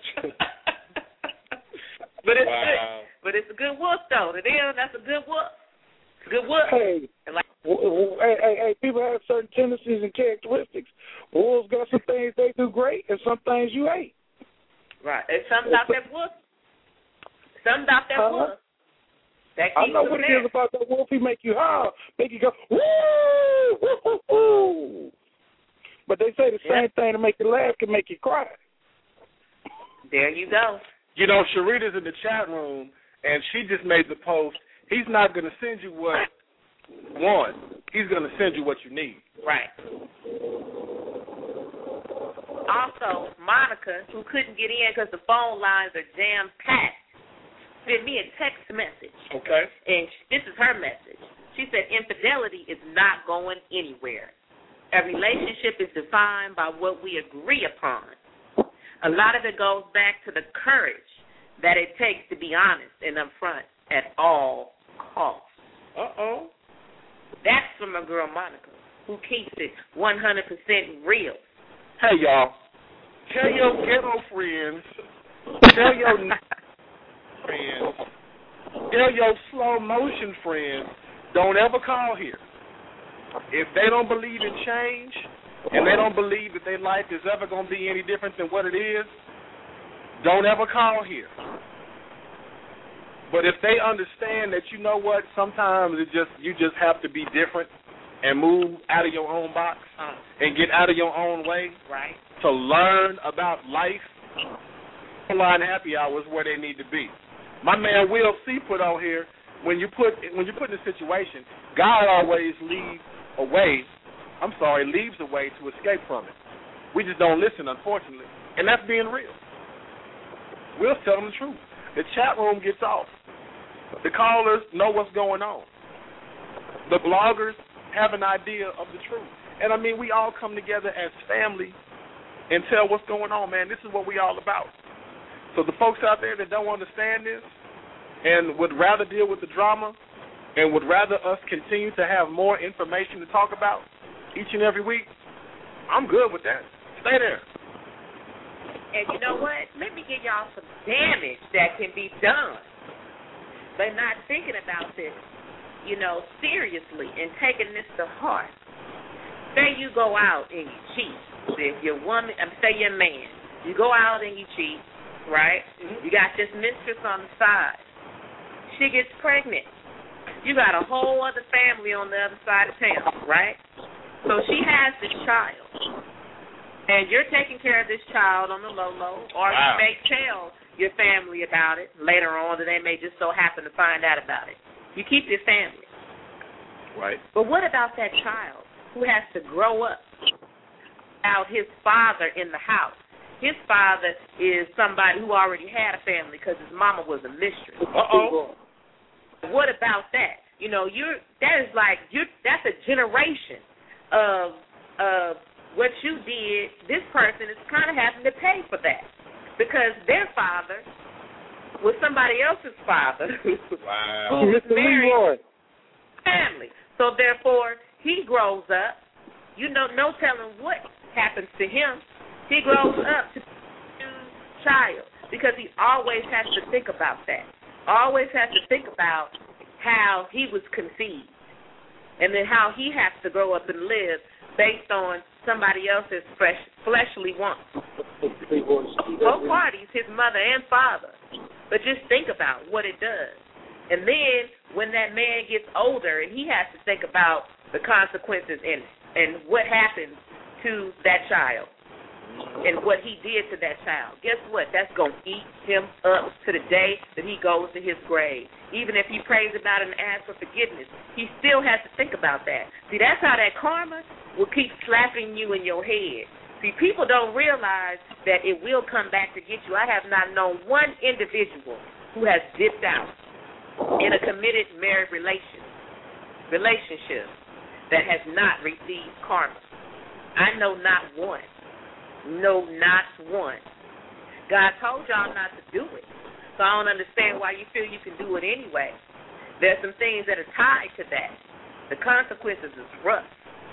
B: But it's
A: wow.
B: good. But it's a good wolf, though. It is. That's a good wolf. Good wolf.
G: Hey,
B: like,
G: hey, hey, hey, people have certain tendencies and characteristics. Wolves got some things they do great and some things you hate.
B: Right. And something about that wolf. Something about that
G: uh-huh.
B: wolf. That
G: I know what
B: there.
G: it is about that wolf. He make you howl, make you go, woo, woo, woo, woo. But they say the same
B: yep.
G: thing to make you laugh can make you cry.
B: There you go.
A: You know, Sharita's in the chat room, and she just made the post. He's not going to send you what you want. He's going to send you what you need.
B: Right. Also, Monica, who couldn't get in because the phone lines are jam-packed, sent me a text message.
A: Okay.
B: And this is her message. She said, infidelity is not going anywhere. A relationship is defined by what we agree upon. A lot of it goes back to the courage that it takes to be honest and upfront at all costs.
A: Uh-oh.
B: That's from my girl Monica, who keeps it one hundred percent real.
A: Hey, y'all. Tell your ghetto friends, tell your friends, tell your slow motion friends, don't ever call here. If they don't believe in change and they don't believe that their life is ever going to be any different than what it is, don't ever call here. But if they understand that, you know what, sometimes it just you just have to be different and move out of your own box
B: uh,
A: and get out of your own way
B: right.
A: to learn about life, line happy hours where they need to be. My man Will C put on here, when you put when you put in a situation, God always leaves a way, I'm sorry, leaves a way to escape from it. We just don't listen, unfortunately. And that's being real. We'll tell them the truth. The chat room gets off. The callers know what's going on. The bloggers have an idea of the truth. And, I mean, we all come together as family and tell what's going on, man. This is what we all about. So the folks out there that don't understand this and would rather deal with the drama and would rather us continue to have more information to talk about each and every week, I'm good with that. Stay there.
B: And you know what? Let me give y'all some damage that can be done by not thinking about this, you know, seriously and taking this to heart. Say you go out and you cheat. If your woman, um, say your man, you go out and you cheat, right? Mm-hmm. You got this mistress on the side. She gets pregnant. You got a whole other family on the other side of town, right? So she has this child. And you're taking care of this child on the low-low, or wow. you may tell your family about it later on, and they may just so happen to find out about it. You keep your family.
A: Right.
B: But what about that child who has to grow up without his father in the house? His father is somebody who already had a family because his mama was a mistress.
A: Uh-oh.
B: What about that? You know, you're that is like you. That's a generation of of what you did. This person is kind of having to pay for that because their father was somebody else's father
A: wow.
B: who was married family. So therefore, he grows up. You know, no telling what happens to him. He grows up to be a child because he always has to think about that. Always has to think about how he was conceived and then how he has to grow up and live based on somebody else's fresh, fleshly wants. Both parties, his mother and father. But just think about what it does. And then when that man gets older and he has to think about the consequences and, and what happens to that child and what he did to that child, guess what? That's going to eat him up to the day that he goes to his grave. Even if he prays about it and asks for forgiveness, he still has to think about that. See, that's how that karma will keep slapping you in your head. See, people don't realize that it will come back to get you. I have not known one individual who has dipped out in a committed married relation, relationship that has not received karma. I know not one. No, not one. God told y'all not to do it. So I don't understand why you feel you can do it anyway. There's some things that are tied to that. The consequences is rough.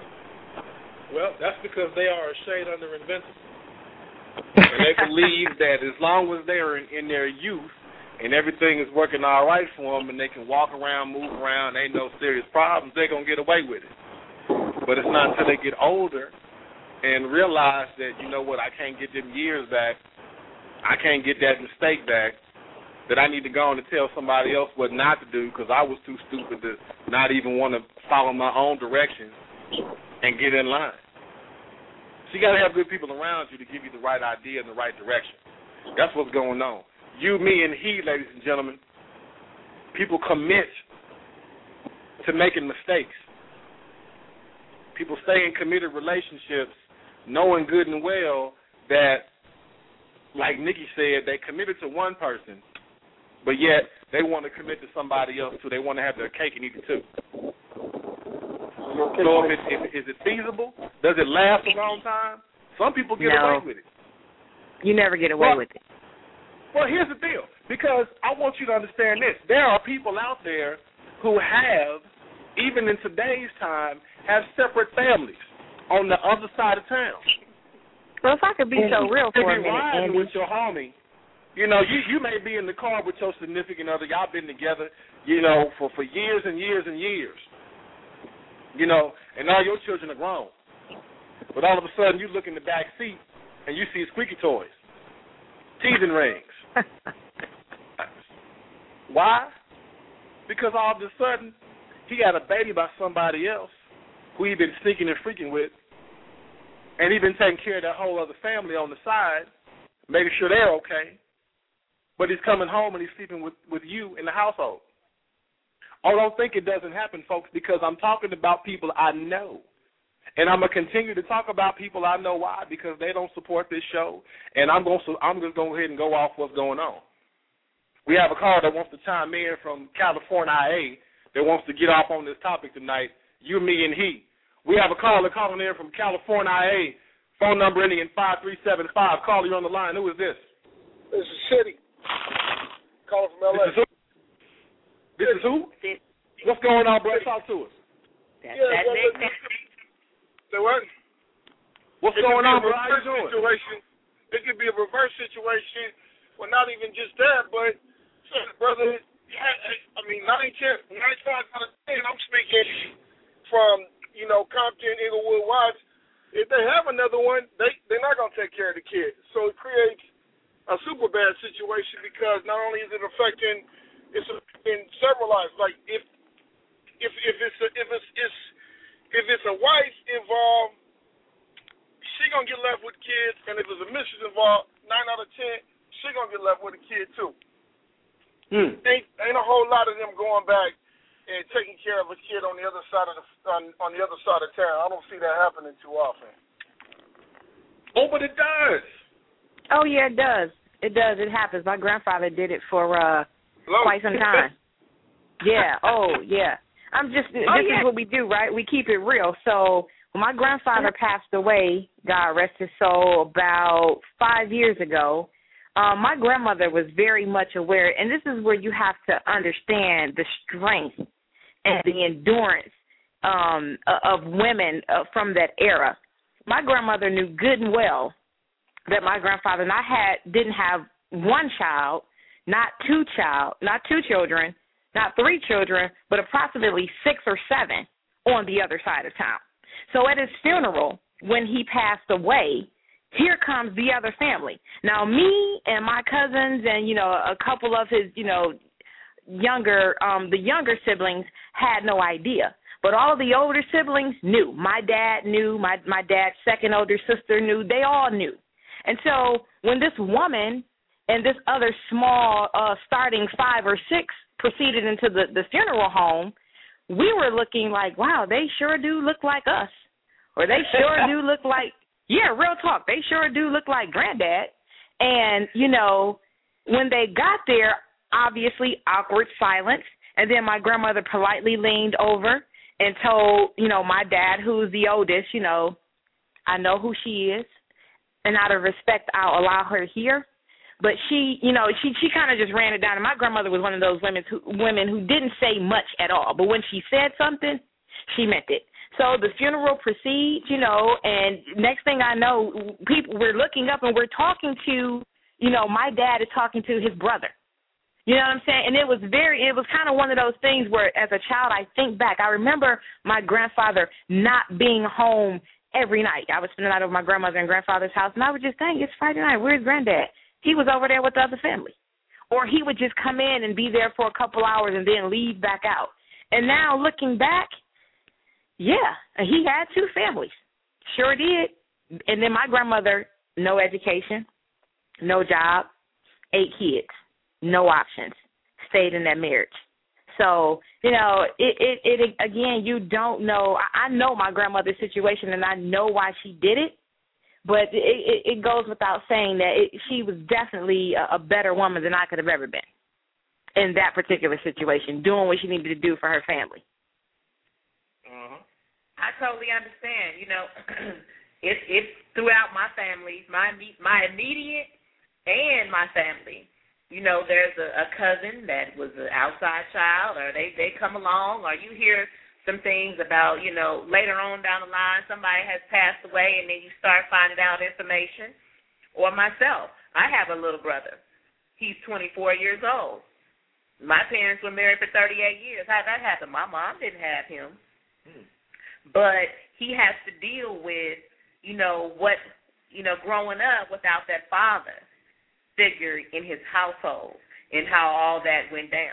A: Well, that's because they are a shade under invincible. And they believe that as long as they're in, in their youth and everything is working all right for them and they can walk around, move around, ain't no serious problems, they're going to get away with it. But it's not until they get older and realize that, you know what, I can't get them years back, I can't get that mistake back, that I need to go on and tell somebody else what not to do because I was too stupid to not even want to follow my own direction and get in line. So you got to have good people around you to give you the right idea and the right direction. That's what's going on. You, me, and he, ladies and gentlemen, people commit to making mistakes. People stay in committed relationships knowing good and well that, like Nikki said, they committed to one person, but yet they want to commit to somebody else too. They want to have their cake and eat it too. So if it, if, is it feasible? Does it last a long time? Some people get
D: no.
A: away with it.
D: You never get away
A: well,
D: with it.
A: Well, here's the deal. Because I want you to understand this. There are people out there who have, even in today's time, have separate families on the other side of town.
D: Well, if I could be so real for a minute,
A: riding
D: Andy.
A: with your homie, you know, you, you may be in the car with your significant other. Y'all been together, you know, for, for years and years and years. You know, and all your children are grown. But all of a sudden, you look in the back seat and you see squeaky toys, teething rings. Why? Because all of a sudden, he had a baby by somebody else who he been sneaking and freaking with, and he been taking care of that whole other family on the side, making sure they're okay. But he's coming home and he's sleeping with, with you in the household. I don't think it doesn't happen, folks, because I'm talking about people I know. And I'm going to continue to talk about people I know. Why? Because they don't support this show, and I'm going to, I'm going to go ahead and go off what's going on. We have a caller that wants to chime in from California I A that wants to get off on this topic tonight, you, me, and he. We have a caller calling in from California I A, phone number ending in five three seven five. Caller, you're on the line. Who is this?
G: This is City. Calling from L A.
A: This is who? This is who? What's going on, bro? Talk to us.
B: That's
G: yeah,
B: that
G: well,
B: nickname.
G: So what?
A: What's
G: it
A: going on, bro?
G: How you doing? Situation. It could be a reverse situation. Well, not even just that, but, brother, I mean, nine, ten, nine times out of ten, I'm speaking from, you know, Compton, Inglewood, Watts. If they have another one, they, they're not going to take care of the kids. So it creates a super bad situation because not only is it affecting, it's affecting several lives. Like if if if it's a, if it's, it's if it's a wife involved, she gonna get left with kids, and if it's a mistress involved, nine out of ten, she gonna get left with a kid too.
A: Hmm.
G: Ain't ain't a whole lot of them going back and taking care of a kid on the other side of the on, on the other side of town. I don't see that happening too often.
A: Oh, but it does.
D: Oh yeah, it does. It does. It happens. My grandfather did it for uh, quite some time. Yeah. Oh yeah. I'm just. This
B: oh, yeah.
D: is what we do, right? We keep it real. So when my grandfather passed away, God rest his soul, about five years ago. Um, my grandmother was very much aware, and this is where you have to understand the strength and the endurance um, of women uh, from that era. My grandmother knew good and well that my grandfather and I had didn't have one child, not two child, not two children, not three children, but approximately six or seven on the other side of town. So at his funeral, when he passed away, here comes the other family. Now, me and my cousins and, you know, a couple of his, you know, younger, um, the younger siblings had no idea. But all the older siblings knew. My dad knew. My, my dad's second older sister knew. They all knew. And so when this woman and this other small uh, starting five or six proceeded into the, the funeral home, we were looking like, wow, they sure do look like us. Or they sure do look like, yeah, real talk. They sure do look like Granddad. And, you know, when they got there, obviously awkward silence. And then my grandmother politely leaned over and told, you know, my dad, who's the oldest, you know, I know who she is. And out of respect, I'll allow her here. But she, you know, she she kind of just ran it down. And my grandmother was one of those women who, women who didn't say much at all. But when she said something, she meant it. So the funeral proceeds, you know, and next thing I know, people we're looking up and we're talking to, you know, my dad is talking to his brother. You know what I'm saying? And it was very, it was kind of one of those things where as a child I think back, I remember my grandfather not being home every night. I would spend the night over my grandmother and grandfather's house, and I would just think, it's Friday night, where's Granddad? He was over there with the other family. Or he would just come in and be there for a couple hours and then leave back out. And now looking back, yeah, he had two families. Sure did. And then my grandmother, no education, no job, eight kids, no options, stayed in that marriage. So, you know, it, it, it again, you don't know. I know my grandmother's situation, and I know why she did it, but it, it, it goes without saying that it, she was definitely a, a better woman than I could have ever been in that particular situation, doing what she needed to do for her family.
B: Uh-huh. I totally understand. You know, it's it's throughout my family, my my immediate and my family. You know, there's a, a cousin that was an outside child, or they, they come along, or you hear some things about, you know, later on down the line, somebody has passed away, and then you start finding out information. Or myself, I have a little brother. He's twenty-four years old. My parents were married for thirty-eight years. How did that happen? My mom didn't have him. Hmm. But he has to deal with, you know, what, you know, growing up without that father figure in his household and how all that went down.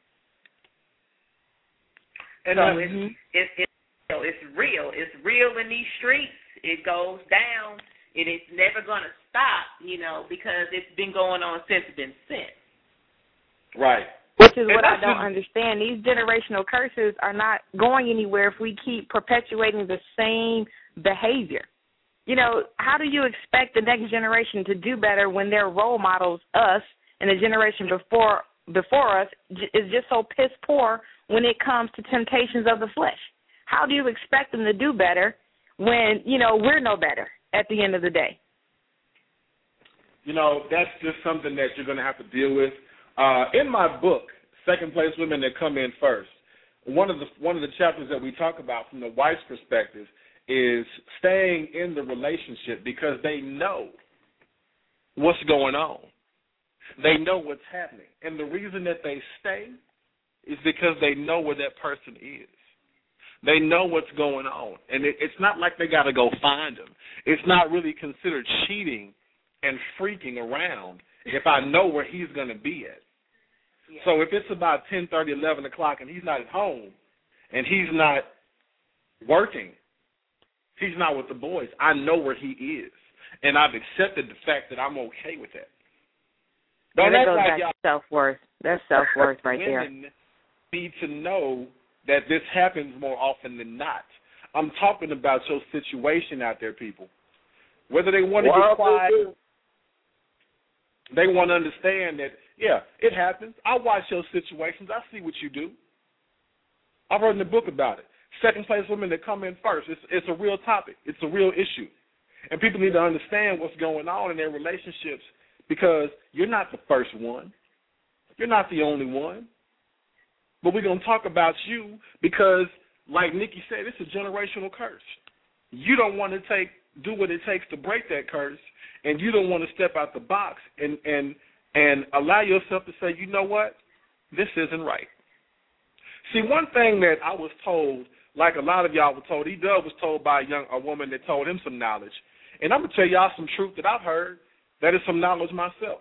B: And so it's, mm-hmm. it's, it's, you know, it's real. It's real in these streets. It goes down, and it's never going to stop, you know, because it's been going on since it's been sent.
A: Right.
D: Which is what I don't understand. These generational curses are not going anywhere if we keep perpetuating the same behavior. You know, how do you expect the next generation to do better when their role models, us, and the generation before before us, is just so piss poor when it comes to temptations of the flesh? How do you expect them to do better when, you know, we're no better at the end of the day?
A: You know, that's just something that you're going to have to deal with. Uh, in my book, Second Place Women That Come In First, one of the one of the chapters that we talk about from the wife's perspective is staying in the relationship because they know what's going on. They know what's happening. And the reason that they stay is because they know where that person is. They know what's going on. And it, it's not like they got to go find them. It's not really considered cheating and freaking around if I know where he's going to be at.
B: Yeah.
A: So if it's about ten thirty, eleven o'clock and he's not at home and he's not working, he's not with the boys, I know where he is. And I've accepted the fact that I'm okay with that.
D: Don't
A: yeah,
D: that goes
A: like
D: back to self-worth. That's self-worth right there.
A: Women need to know that this happens more often than not. I'm talking about your situation out there, people. Whether they want to
C: well,
A: get quiet, they want to understand that, yeah, it happens. I watch your situations. I see what you do. I've written a book about it. Second place women that come in first. It's, it's a real topic. It's a real issue. And people need to understand what's going on in their relationships because you're not the first one. You're not the only one. But we're going to talk about you because, like Nikki said, it's a generational curse. You don't want to take do what it takes to break that curse, and you don't want to step out the box and, and, and allow yourself to say, you know what, this isn't right. See, one thing that I was told, like a lot of y'all were told, E-Dub was told by a, young, a woman that told him some knowledge, and I'm going to tell y'all some truth that I've heard that is some knowledge myself.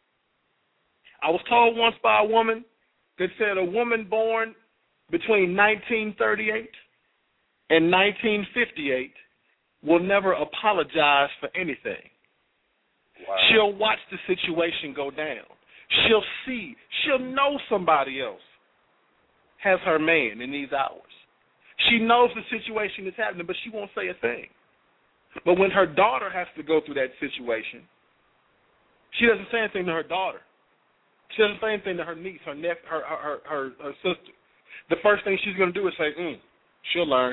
A: I was told once by a woman that said a woman born between nineteen thirty-eight and nineteen fifty-eight will never apologize for anything. Wow. She'll watch the situation go down. She'll see, she'll know somebody else has her man in these hours. She knows the situation is happening, but she won't say a thing. But when her daughter has to go through that situation, she doesn't say anything to her daughter. She doesn't say anything to her niece, her nephew, her, her, her, her sister. The first thing she's going to do is say, mm, she'll learn.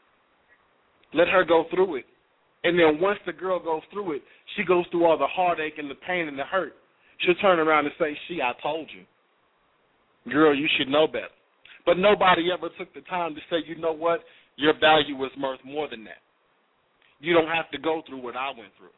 A: Let her go through it. And then once the girl goes through it, she goes through all the heartache and the pain and the hurt. She'll turn around and say, she, I told you. Girl, you should know better. But nobody ever took the time to say, you know what, your value is worth more than that. You don't have to go through what I went through.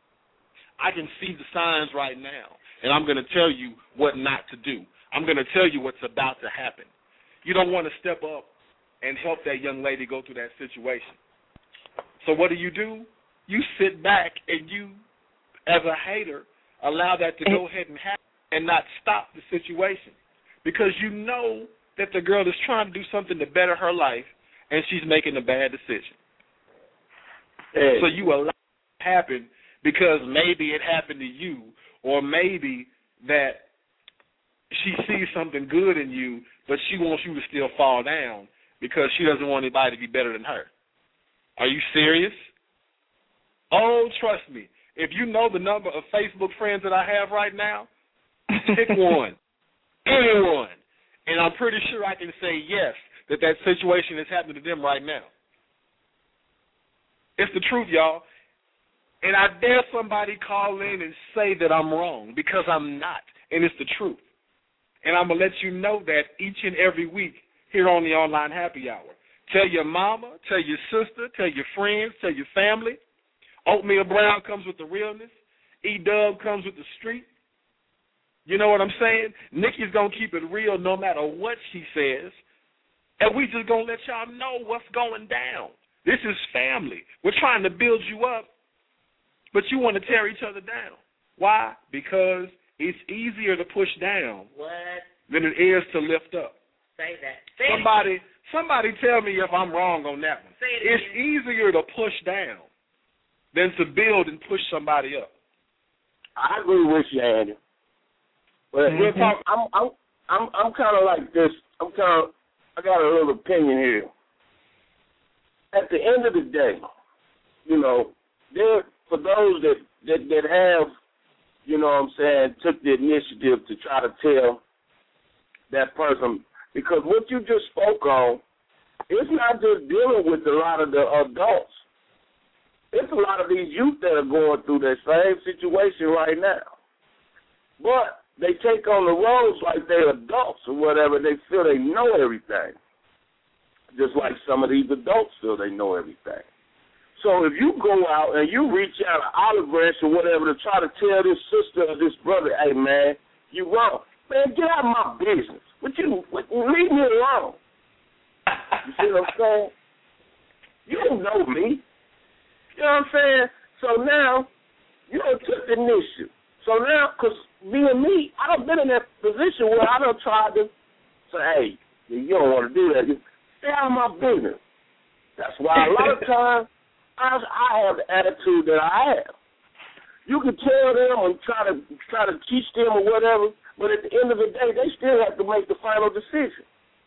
A: I can see the signs right now, and I'm going to tell you what not to do. I'm going to tell you what's about to happen. You don't want to step up and help that young lady go through that situation. So what do you do? You sit back and you, as a hater, allow that to go ahead and happen and not stop the situation because you know that the girl is trying to do something to better her life and she's making a bad decision. Hey. So you allow it to happen because maybe it happened to you or maybe that she sees something good in you, but she wants you to still fall down because she doesn't want anybody to be better than her. Are you serious? Oh, trust me. If you know the number of Facebook friends that I have right now, pick one, anyone, and I'm pretty sure I can say yes, that that situation is happening to them right now. It's the truth, y'all. And I dare somebody call in and say that I'm wrong because I'm not, and it's the truth. And I'm going to let you know that each and every week here on the Online Happy Hour. Tell your mama, tell your sister, tell your friends, tell your family. Oatmeal Brown comes with the realness. E-Dub comes with the street. You know what I'm saying? Nikki's going to keep it real no matter what she says. And we just going to let y'all know what's going down. This is family. We're trying to build you up, but you want to tear each other down. Why? Because it's easier to push down
B: what?
A: than it is to lift up.
B: Say that. Say
A: somebody, somebody tell me if I'm wrong on that one.
B: Say it
A: it's
B: again.
A: easier to push down than to build and push somebody up.
C: I agree with you, Andy. But
A: We'll talk.
C: I'm, I'm, I'm, I'm kind of like this. I'm kind of, I got a little opinion here. At the end of the day, you know, there for those that, that that have, you know what I'm saying, took the initiative to try to tell that person, because what you just spoke on, it's not just dealing with a lot of the adults. It's a lot of these youth that are going through that same situation right now. But they take on the roles like they're adults or whatever. They feel they know everything. Just like some of these adults feel they know everything. So if you go out and you reach out an olive branch or whatever to try to tell this sister or this brother, hey, man, you wrong. Man, get out of my business. What you, what, leave me alone. You see what I'm saying? You don't know me. You know what I'm saying? So now, you done took the initiative. So now, because being me, I done been in that position where I done tried to say, hey, you don't want to do that. Just stay out of my business. That's why a lot of times I, I have the attitude that I have. You can tell them and try to try to teach them or whatever, but at the end of the day, they still have to make the final decision.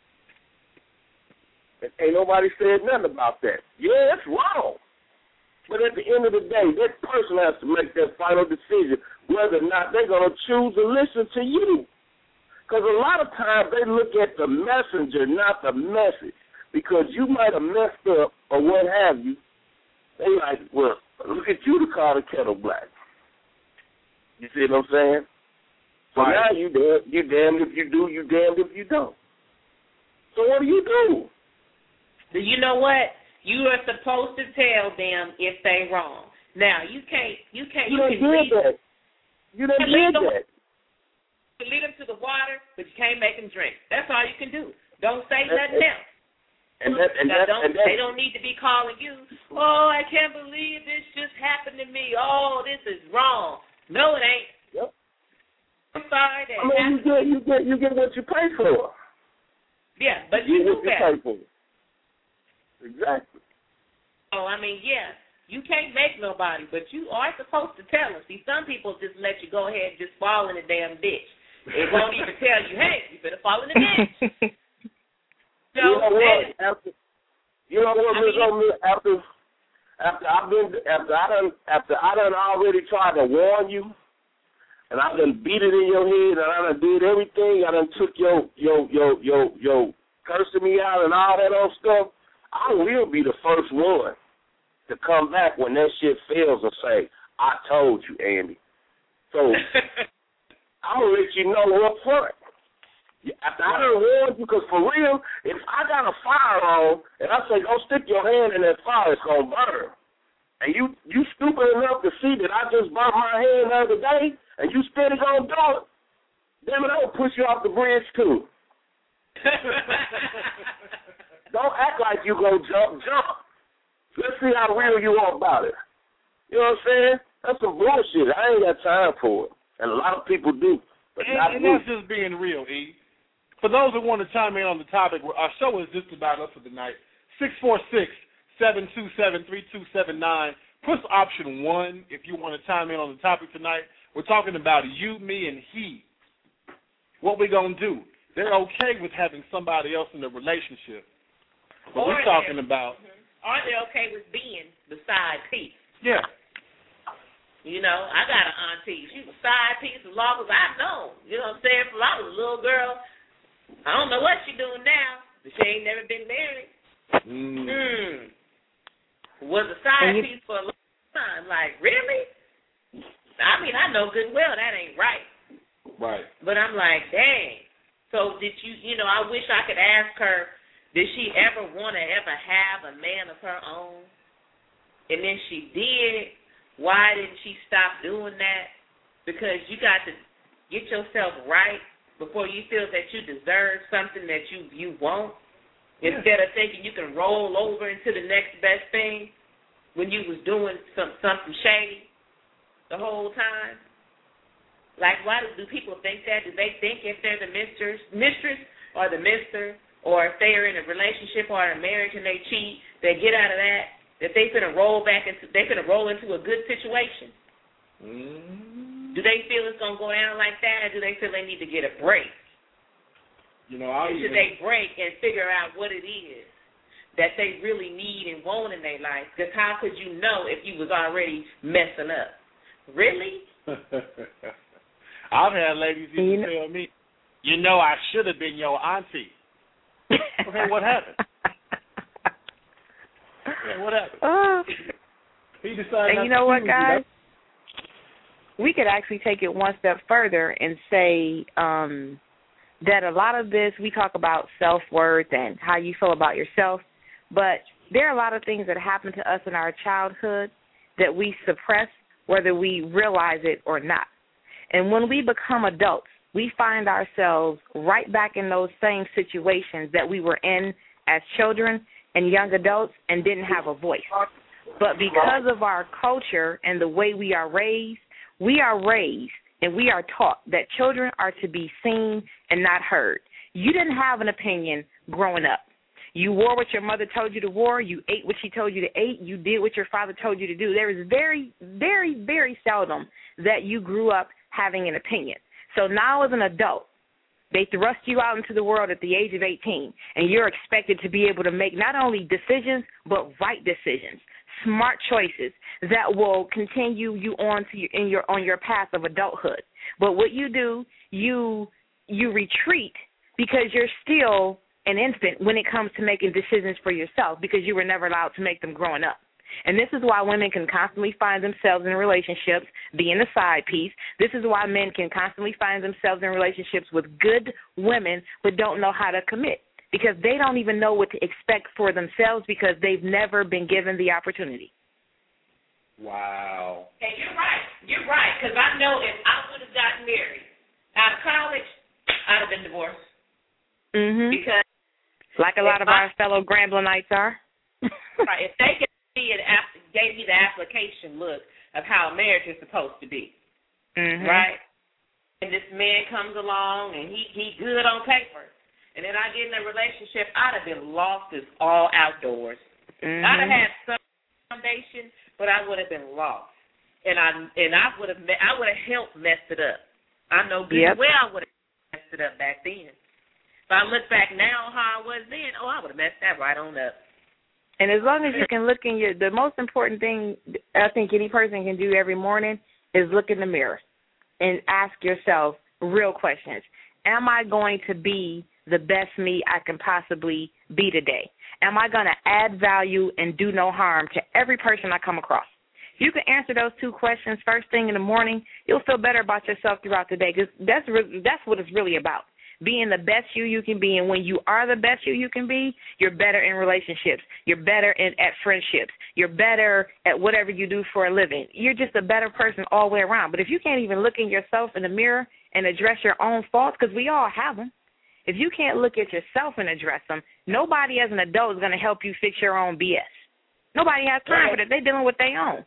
C: And ain't nobody said nothing about that. Yeah, it's wrong. But at the end of the day, that person has to make that final decision whether or not they're going to choose to listen to you. Because a lot of times they look at the messenger, not the message. Because you might have messed up or what have you. They like, well, look at you to call the kettle black. You see what I'm saying? So right. Now you damn, you damned if you do, you damned if you don't. So what do you do?
B: Do you know what? You are supposed to tell them if they wrong. Now you can't. You can't.
C: You,
B: you
C: done
B: can
C: did
B: lead,
C: that. You done did that.
B: You lead them to the water, but you can't make them drink. That's all you can do. Don't say and, nothing
C: and,
B: else.
C: And that, and
B: now,
C: that,
B: don't,
C: and that,
B: they don't need to be calling you. Oh, I can't believe this just happened to me. Oh, this is wrong. No, it ain't.
C: Yep.
B: I'm sorry that.
C: I mean, you get, you get, you get what you pay for.
B: Yeah, but
C: you,
B: you do better.
C: You pay for. Exactly.
B: Oh, I mean, yeah. You can't make nobody, but you are supposed to tell them. See, some people just let you go ahead and just fall in the damn ditch. They won't even tell you, hey, you better fall in the ditch. So,
C: you know what? After, you know what, Miz O'Meara, after, after I've been, after I done, after I done already tried to warn you, and I done beat it in your head, and I done did everything, I done took your, your, your, your, your cursing me out and all that old stuff, I will be the first one to come back when that shit fails and say, I told you, Andy. So I'm going to let you know up front. After I done warned you, because for real, if I got a fire on and I say, go stick your hand in that fire, it's going to burn. And you you stupid enough to see that I just burnt my hand the other day and you still going to do it, damn it, I'll push you off the bridge too. Don't act like you going to jump, jump. Let's see how real you are about it. You know what I'm saying? That's some bullshit. I ain't got time for it. And a lot of people do. But
A: and,
C: not
A: and
C: me.
A: that's just being real, E. For those that want to chime in on the topic, our show is just about up for the night. six four six, seven two seven, three two seven nine. Push option one if you want to chime in on the topic tonight. We're talking about you, me, and he. What we going to do? They're okay with having somebody else in the relationship. But
B: or
A: we're talking about...
B: Are they okay with being the side piece?
A: Yeah.
B: You know, I got an auntie. She's a side piece as long as I know. You know what I'm saying? From I was a little girl, I don't know what she's doing now, but she ain't never been married.
A: Mm.
B: Hmm. Was a side
D: you,
B: piece for a long time. Like, really? I mean, I know good and well that ain't right.
A: Right.
B: But I'm like, dang. So did you, you know, I wish I could ask her, did she ever want to ever have a man of her own? And then she did. Why didn't she stop doing that? Because you got to get yourself right before you feel that you deserve something that you, you want. Yeah. Instead of thinking you can roll over into the next best thing when you was doing some something shady the whole time. Like, why do, do people think that? Do they think if they're the mistress, mistress or the mister, or if they're in a relationship or a marriage and they cheat, they get out of that, that they finna roll back into, they finna roll into a good situation?
A: Mm.
B: Do they feel it's gonna go down like that, or do they feel they need to get a break?
A: You know, I
B: should they break and figure out what it is that they really need and want in their life? Because how could you know if you was already messing up? Really?
A: I've had ladies even tell me, you know, I should have been your auntie. Okay, what happened? Yeah, what happened?
D: Uh,
A: he decided.
D: And you know what, guys? We could actually take it one step further and say um, that a lot of this, we talk about self-worth and how you feel about yourself, but there are a lot of things that happen to us in our childhood that we suppress, whether we realize it or not. And when we become adults, we find ourselves right back in those same situations that we were in as children and young adults and didn't have a voice. But because of our culture and the way we are raised, we are raised and we are taught that children are to be seen and not heard. You didn't have an opinion growing up. You wore what your mother told you to wear. You ate what she told you to eat. You did what your father told you to do. There is very, very, very seldom that you grew up having an opinion. So now as an adult, they thrust you out into the world at the age of eighteen, and you're expected to be able to make not only decisions but right decisions, smart choices that will continue you on to your, in your on your path of adulthood. But what you do, you you retreat because you're still an infant when it comes to making decisions for yourself because you were never allowed to make them growing up. And this is why women can constantly find themselves in relationships being the side piece. This is why men can constantly find themselves in relationships with good women but don't know how to commit because they don't even know what to expect for themselves because they've never been given the opportunity.
A: Wow.
B: Hey, you're right. You're right because I know if I would have gotten married out of college, I'd have been divorced.
D: Mm-hmm.
B: Because
D: like a lot of I, our fellow Gramblinites are.
B: Right. If they could see it, gave me the application look of how marriage is supposed to be,
D: mm-hmm.
B: right? And this man comes along and he he good on paper, and then I get in a relationship, I'd have been lost as all outdoors.
D: Mm-hmm.
B: I'd have had some foundation, but I would have been lost, and I and I would have I would have helped mess it up. I know good
D: yep.
B: well I would have messed it up back then. If I look back now how I was then, oh, I would have messed that right on up.
D: And as long as you can look in your, the most important thing I think any person can do every morning is look in the mirror and ask yourself real questions. Am I going to be the best me I can possibly be today? Am I going to add value and do no harm to every person I come across? If you can answer those two questions first thing in the morning, you'll feel better about yourself throughout the day because that's, re- that's what it's really about. Being the best you you can be, and when you are the best you you can be, you're better in relationships. You're better in, at friendships. You're better at whatever you do for a living. You're just a better person all the way around. But if you can't even look in yourself in the mirror and address your own faults, because we all have them, if you can't look at yourself and address them, nobody as an adult is going to help you fix your own B S. Nobody has time for that. They're dealing with their own.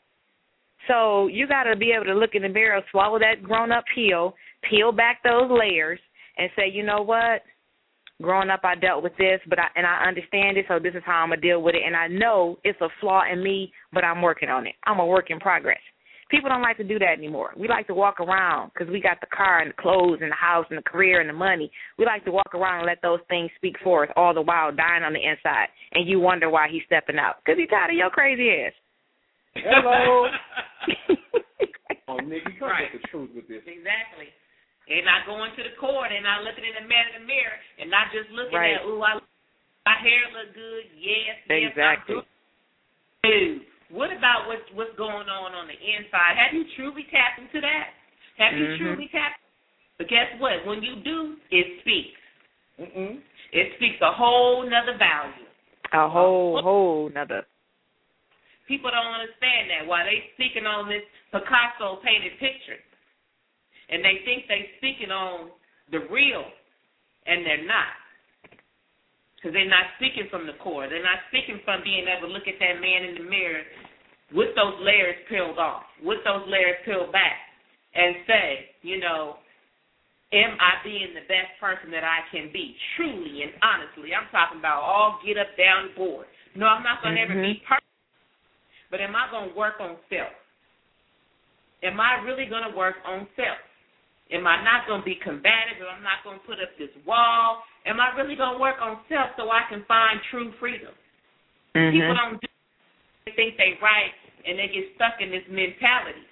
D: So you got to be able to look in the mirror, swallow that grown-up peel, peel back those layers, and say, you know what, growing up I dealt with this, but I, and I understand it, so this is how I'm going to deal with it. And I know it's a flaw in me, but I'm working on it. I'm a work in progress. People don't like to do that anymore. We like to walk around because we got the car and the clothes and the house and the career and the money. We like to walk around and let those things speak for us, all the while dying on the inside. And you wonder why he's stepping out because he's tired of your crazy ass.
A: Hello. Oh, Nikki, come right. Get the truth with this.
B: Exactly. And not going to the court and not looking in the man in the mirror and not just looking
D: right.
B: at, ooh, I, my hair look good, yes,
D: exactly.
B: yes, Dude, what about what's, what's going on on the inside? Have you truly tapped into that? Have
D: mm-hmm.
B: you truly tapped? But guess what? When you do, it speaks.
A: Mm-mm.
B: It speaks a whole nother value.
D: A whole, whole nother.
B: People don't understand that. While they speaking on this Picasso painted picture, and they think they're speaking on the real, and they're not. Because they're not speaking from the core. They're not speaking from being able to look at that man in the mirror with those layers peeled off, with those layers peeled back, and say, you know, am I being the best person that I can be, truly and honestly? I'm talking about all get up, down, board. No, I'm not going to
D: mm-hmm.
B: ever be perfect, but am I going to work on self? Am I really going to work on self? Am I not going to be combative? Or I'm not going to put up this wall? Am I really going to work on self so I can find true freedom?
D: Mm-hmm.
B: People don't do they think they right, and they get stuck in this mentality.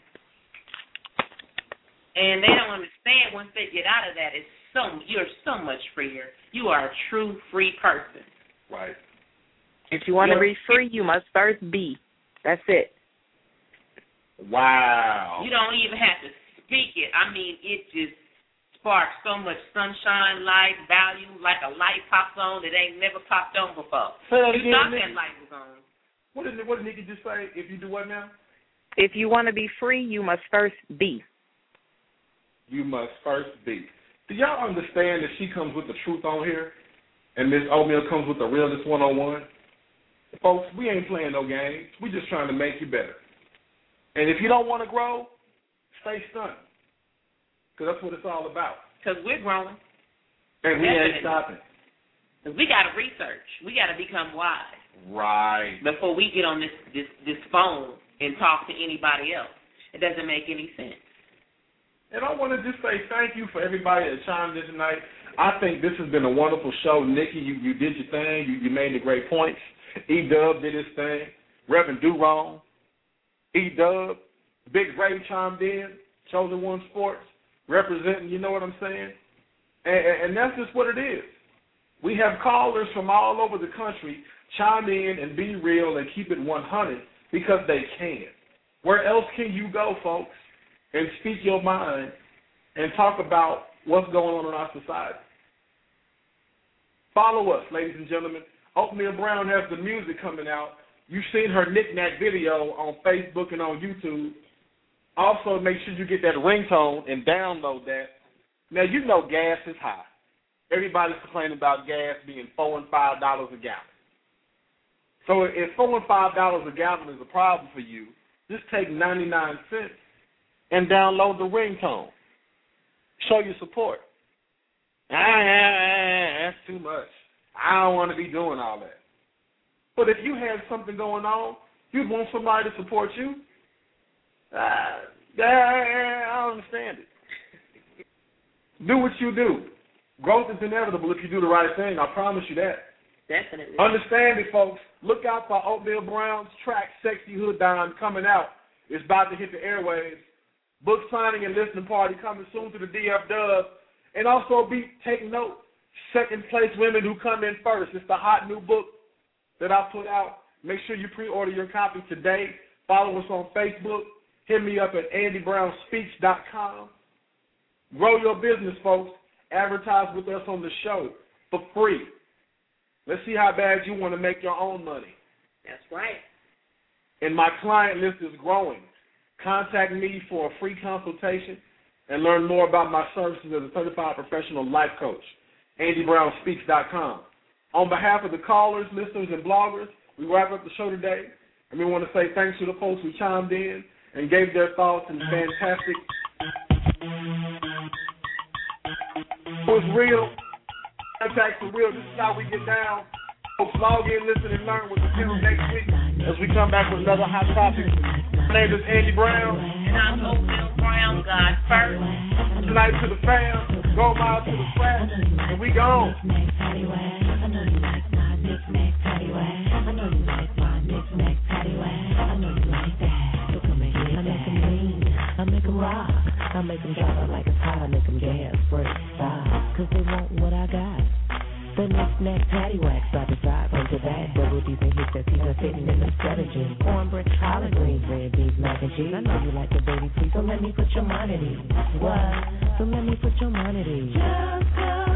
B: And they don't understand once they get out of that, it's so you're so much freer. You are a true free person.
A: Right.
D: If you want to be free, you must first be. That's it.
A: Wow.
B: You don't even have to speak it. I mean, it just sparks so much sunshine, light, value, like a light pops on that ain't never popped on before.
A: Say that
B: you
A: again,
B: thought
A: Nikki.
B: that light was on.
A: What did, what did Nikki just say? If you do what now?
D: If you want to be free, you must first be.
A: You must first be. Do y'all understand that she comes with the truth on here? And Miss Oatmeal comes with the realness one-on-one? Folks, we ain't playing no games. We just trying to make you better. And if you don't want to grow, stay stunned. Because that's what it's all about.
B: Because we're growing.
A: And we
B: Definitely.
A: ain't stopping.
B: Because we got to research. We got to become wise.
A: Right.
B: Before we get on this, this, this phone and talk to anybody else. It doesn't make any sense.
A: And I want to just say thank you for everybody that chimed in tonight. I think this has been a wonderful show. Nikki, you, you did your thing. You, you made the great points. E-Dub did his thing. Reverend Durong, E-Dub, Big Ray chimed in, Chosen One Sports, representing, you know what I'm saying? And, and that's just what it is. We have callers from all over the country chime in and be real and keep it one hundred because they can. Where else can you go, folks, and speak your mind and talk about what's going on in our society? Follow us, ladies and gentlemen. Oatmeal Brown has the music coming out. You've seen her knick-knack video on Facebook and on YouTube. Also, make sure you get that ringtone and download that. Now, you know gas is high. Everybody's complaining about gas being four and five dollars a gallon. So if four and five dollars a gallon is a problem for you, just take ninety-nine cents and download the ringtone. Show your support. Ah, that's too much. I don't want to be doing all that. But if you have something going on, you'd want somebody to support you. Uh, I don't understand it. Do what you do. Growth is inevitable if you do the right thing. I promise you that.
B: Definitely.
A: Understand it, folks. Look out for Oatmeal Brown's track, Sexy Hood Dime, coming out. It's about to hit the airwaves. Book signing and listening party coming soon to the D F Dub. And also be take note, second place women who come in first. It's the hot new book that I put out. Make sure you pre-order your copy today. Follow us on Facebook. Hit me up at andy brown speaks dot com. Grow your business, folks. Advertise with us on the show for free. Let's see how bad you want to make your own money.
B: That's right.
A: And my client list is growing. Contact me for a free consultation and learn more about my services as a certified professional life coach. andy brown speaks dot com. On behalf of the callers, listeners, and bloggers, we wrap up the show today. And we want to say thanks to the folks who chimed in and gave their thoughts and fantastic. It was real. Contact for real. This is how we get down. Folks, log in, listen, and learn with the film next week as we come back with another hot topic. My name is Andy Brown.
B: And I'm Oatmeal Brown, God first.
A: Tonight to the fam, go mile to the frat, and we gone.
H: I make them rock, I make them drop out like a hot, I make them gas, break, stop, cause they want what I got. The next neck patty wax, side to side, front to back, double D's and hits that teeth are fitting in the strategy. Cornbread, collard greens, red beef, mac and cheese. I know you like the baby, please, so let me put your mind at ease. What? So let me put your mind at ease. Just go.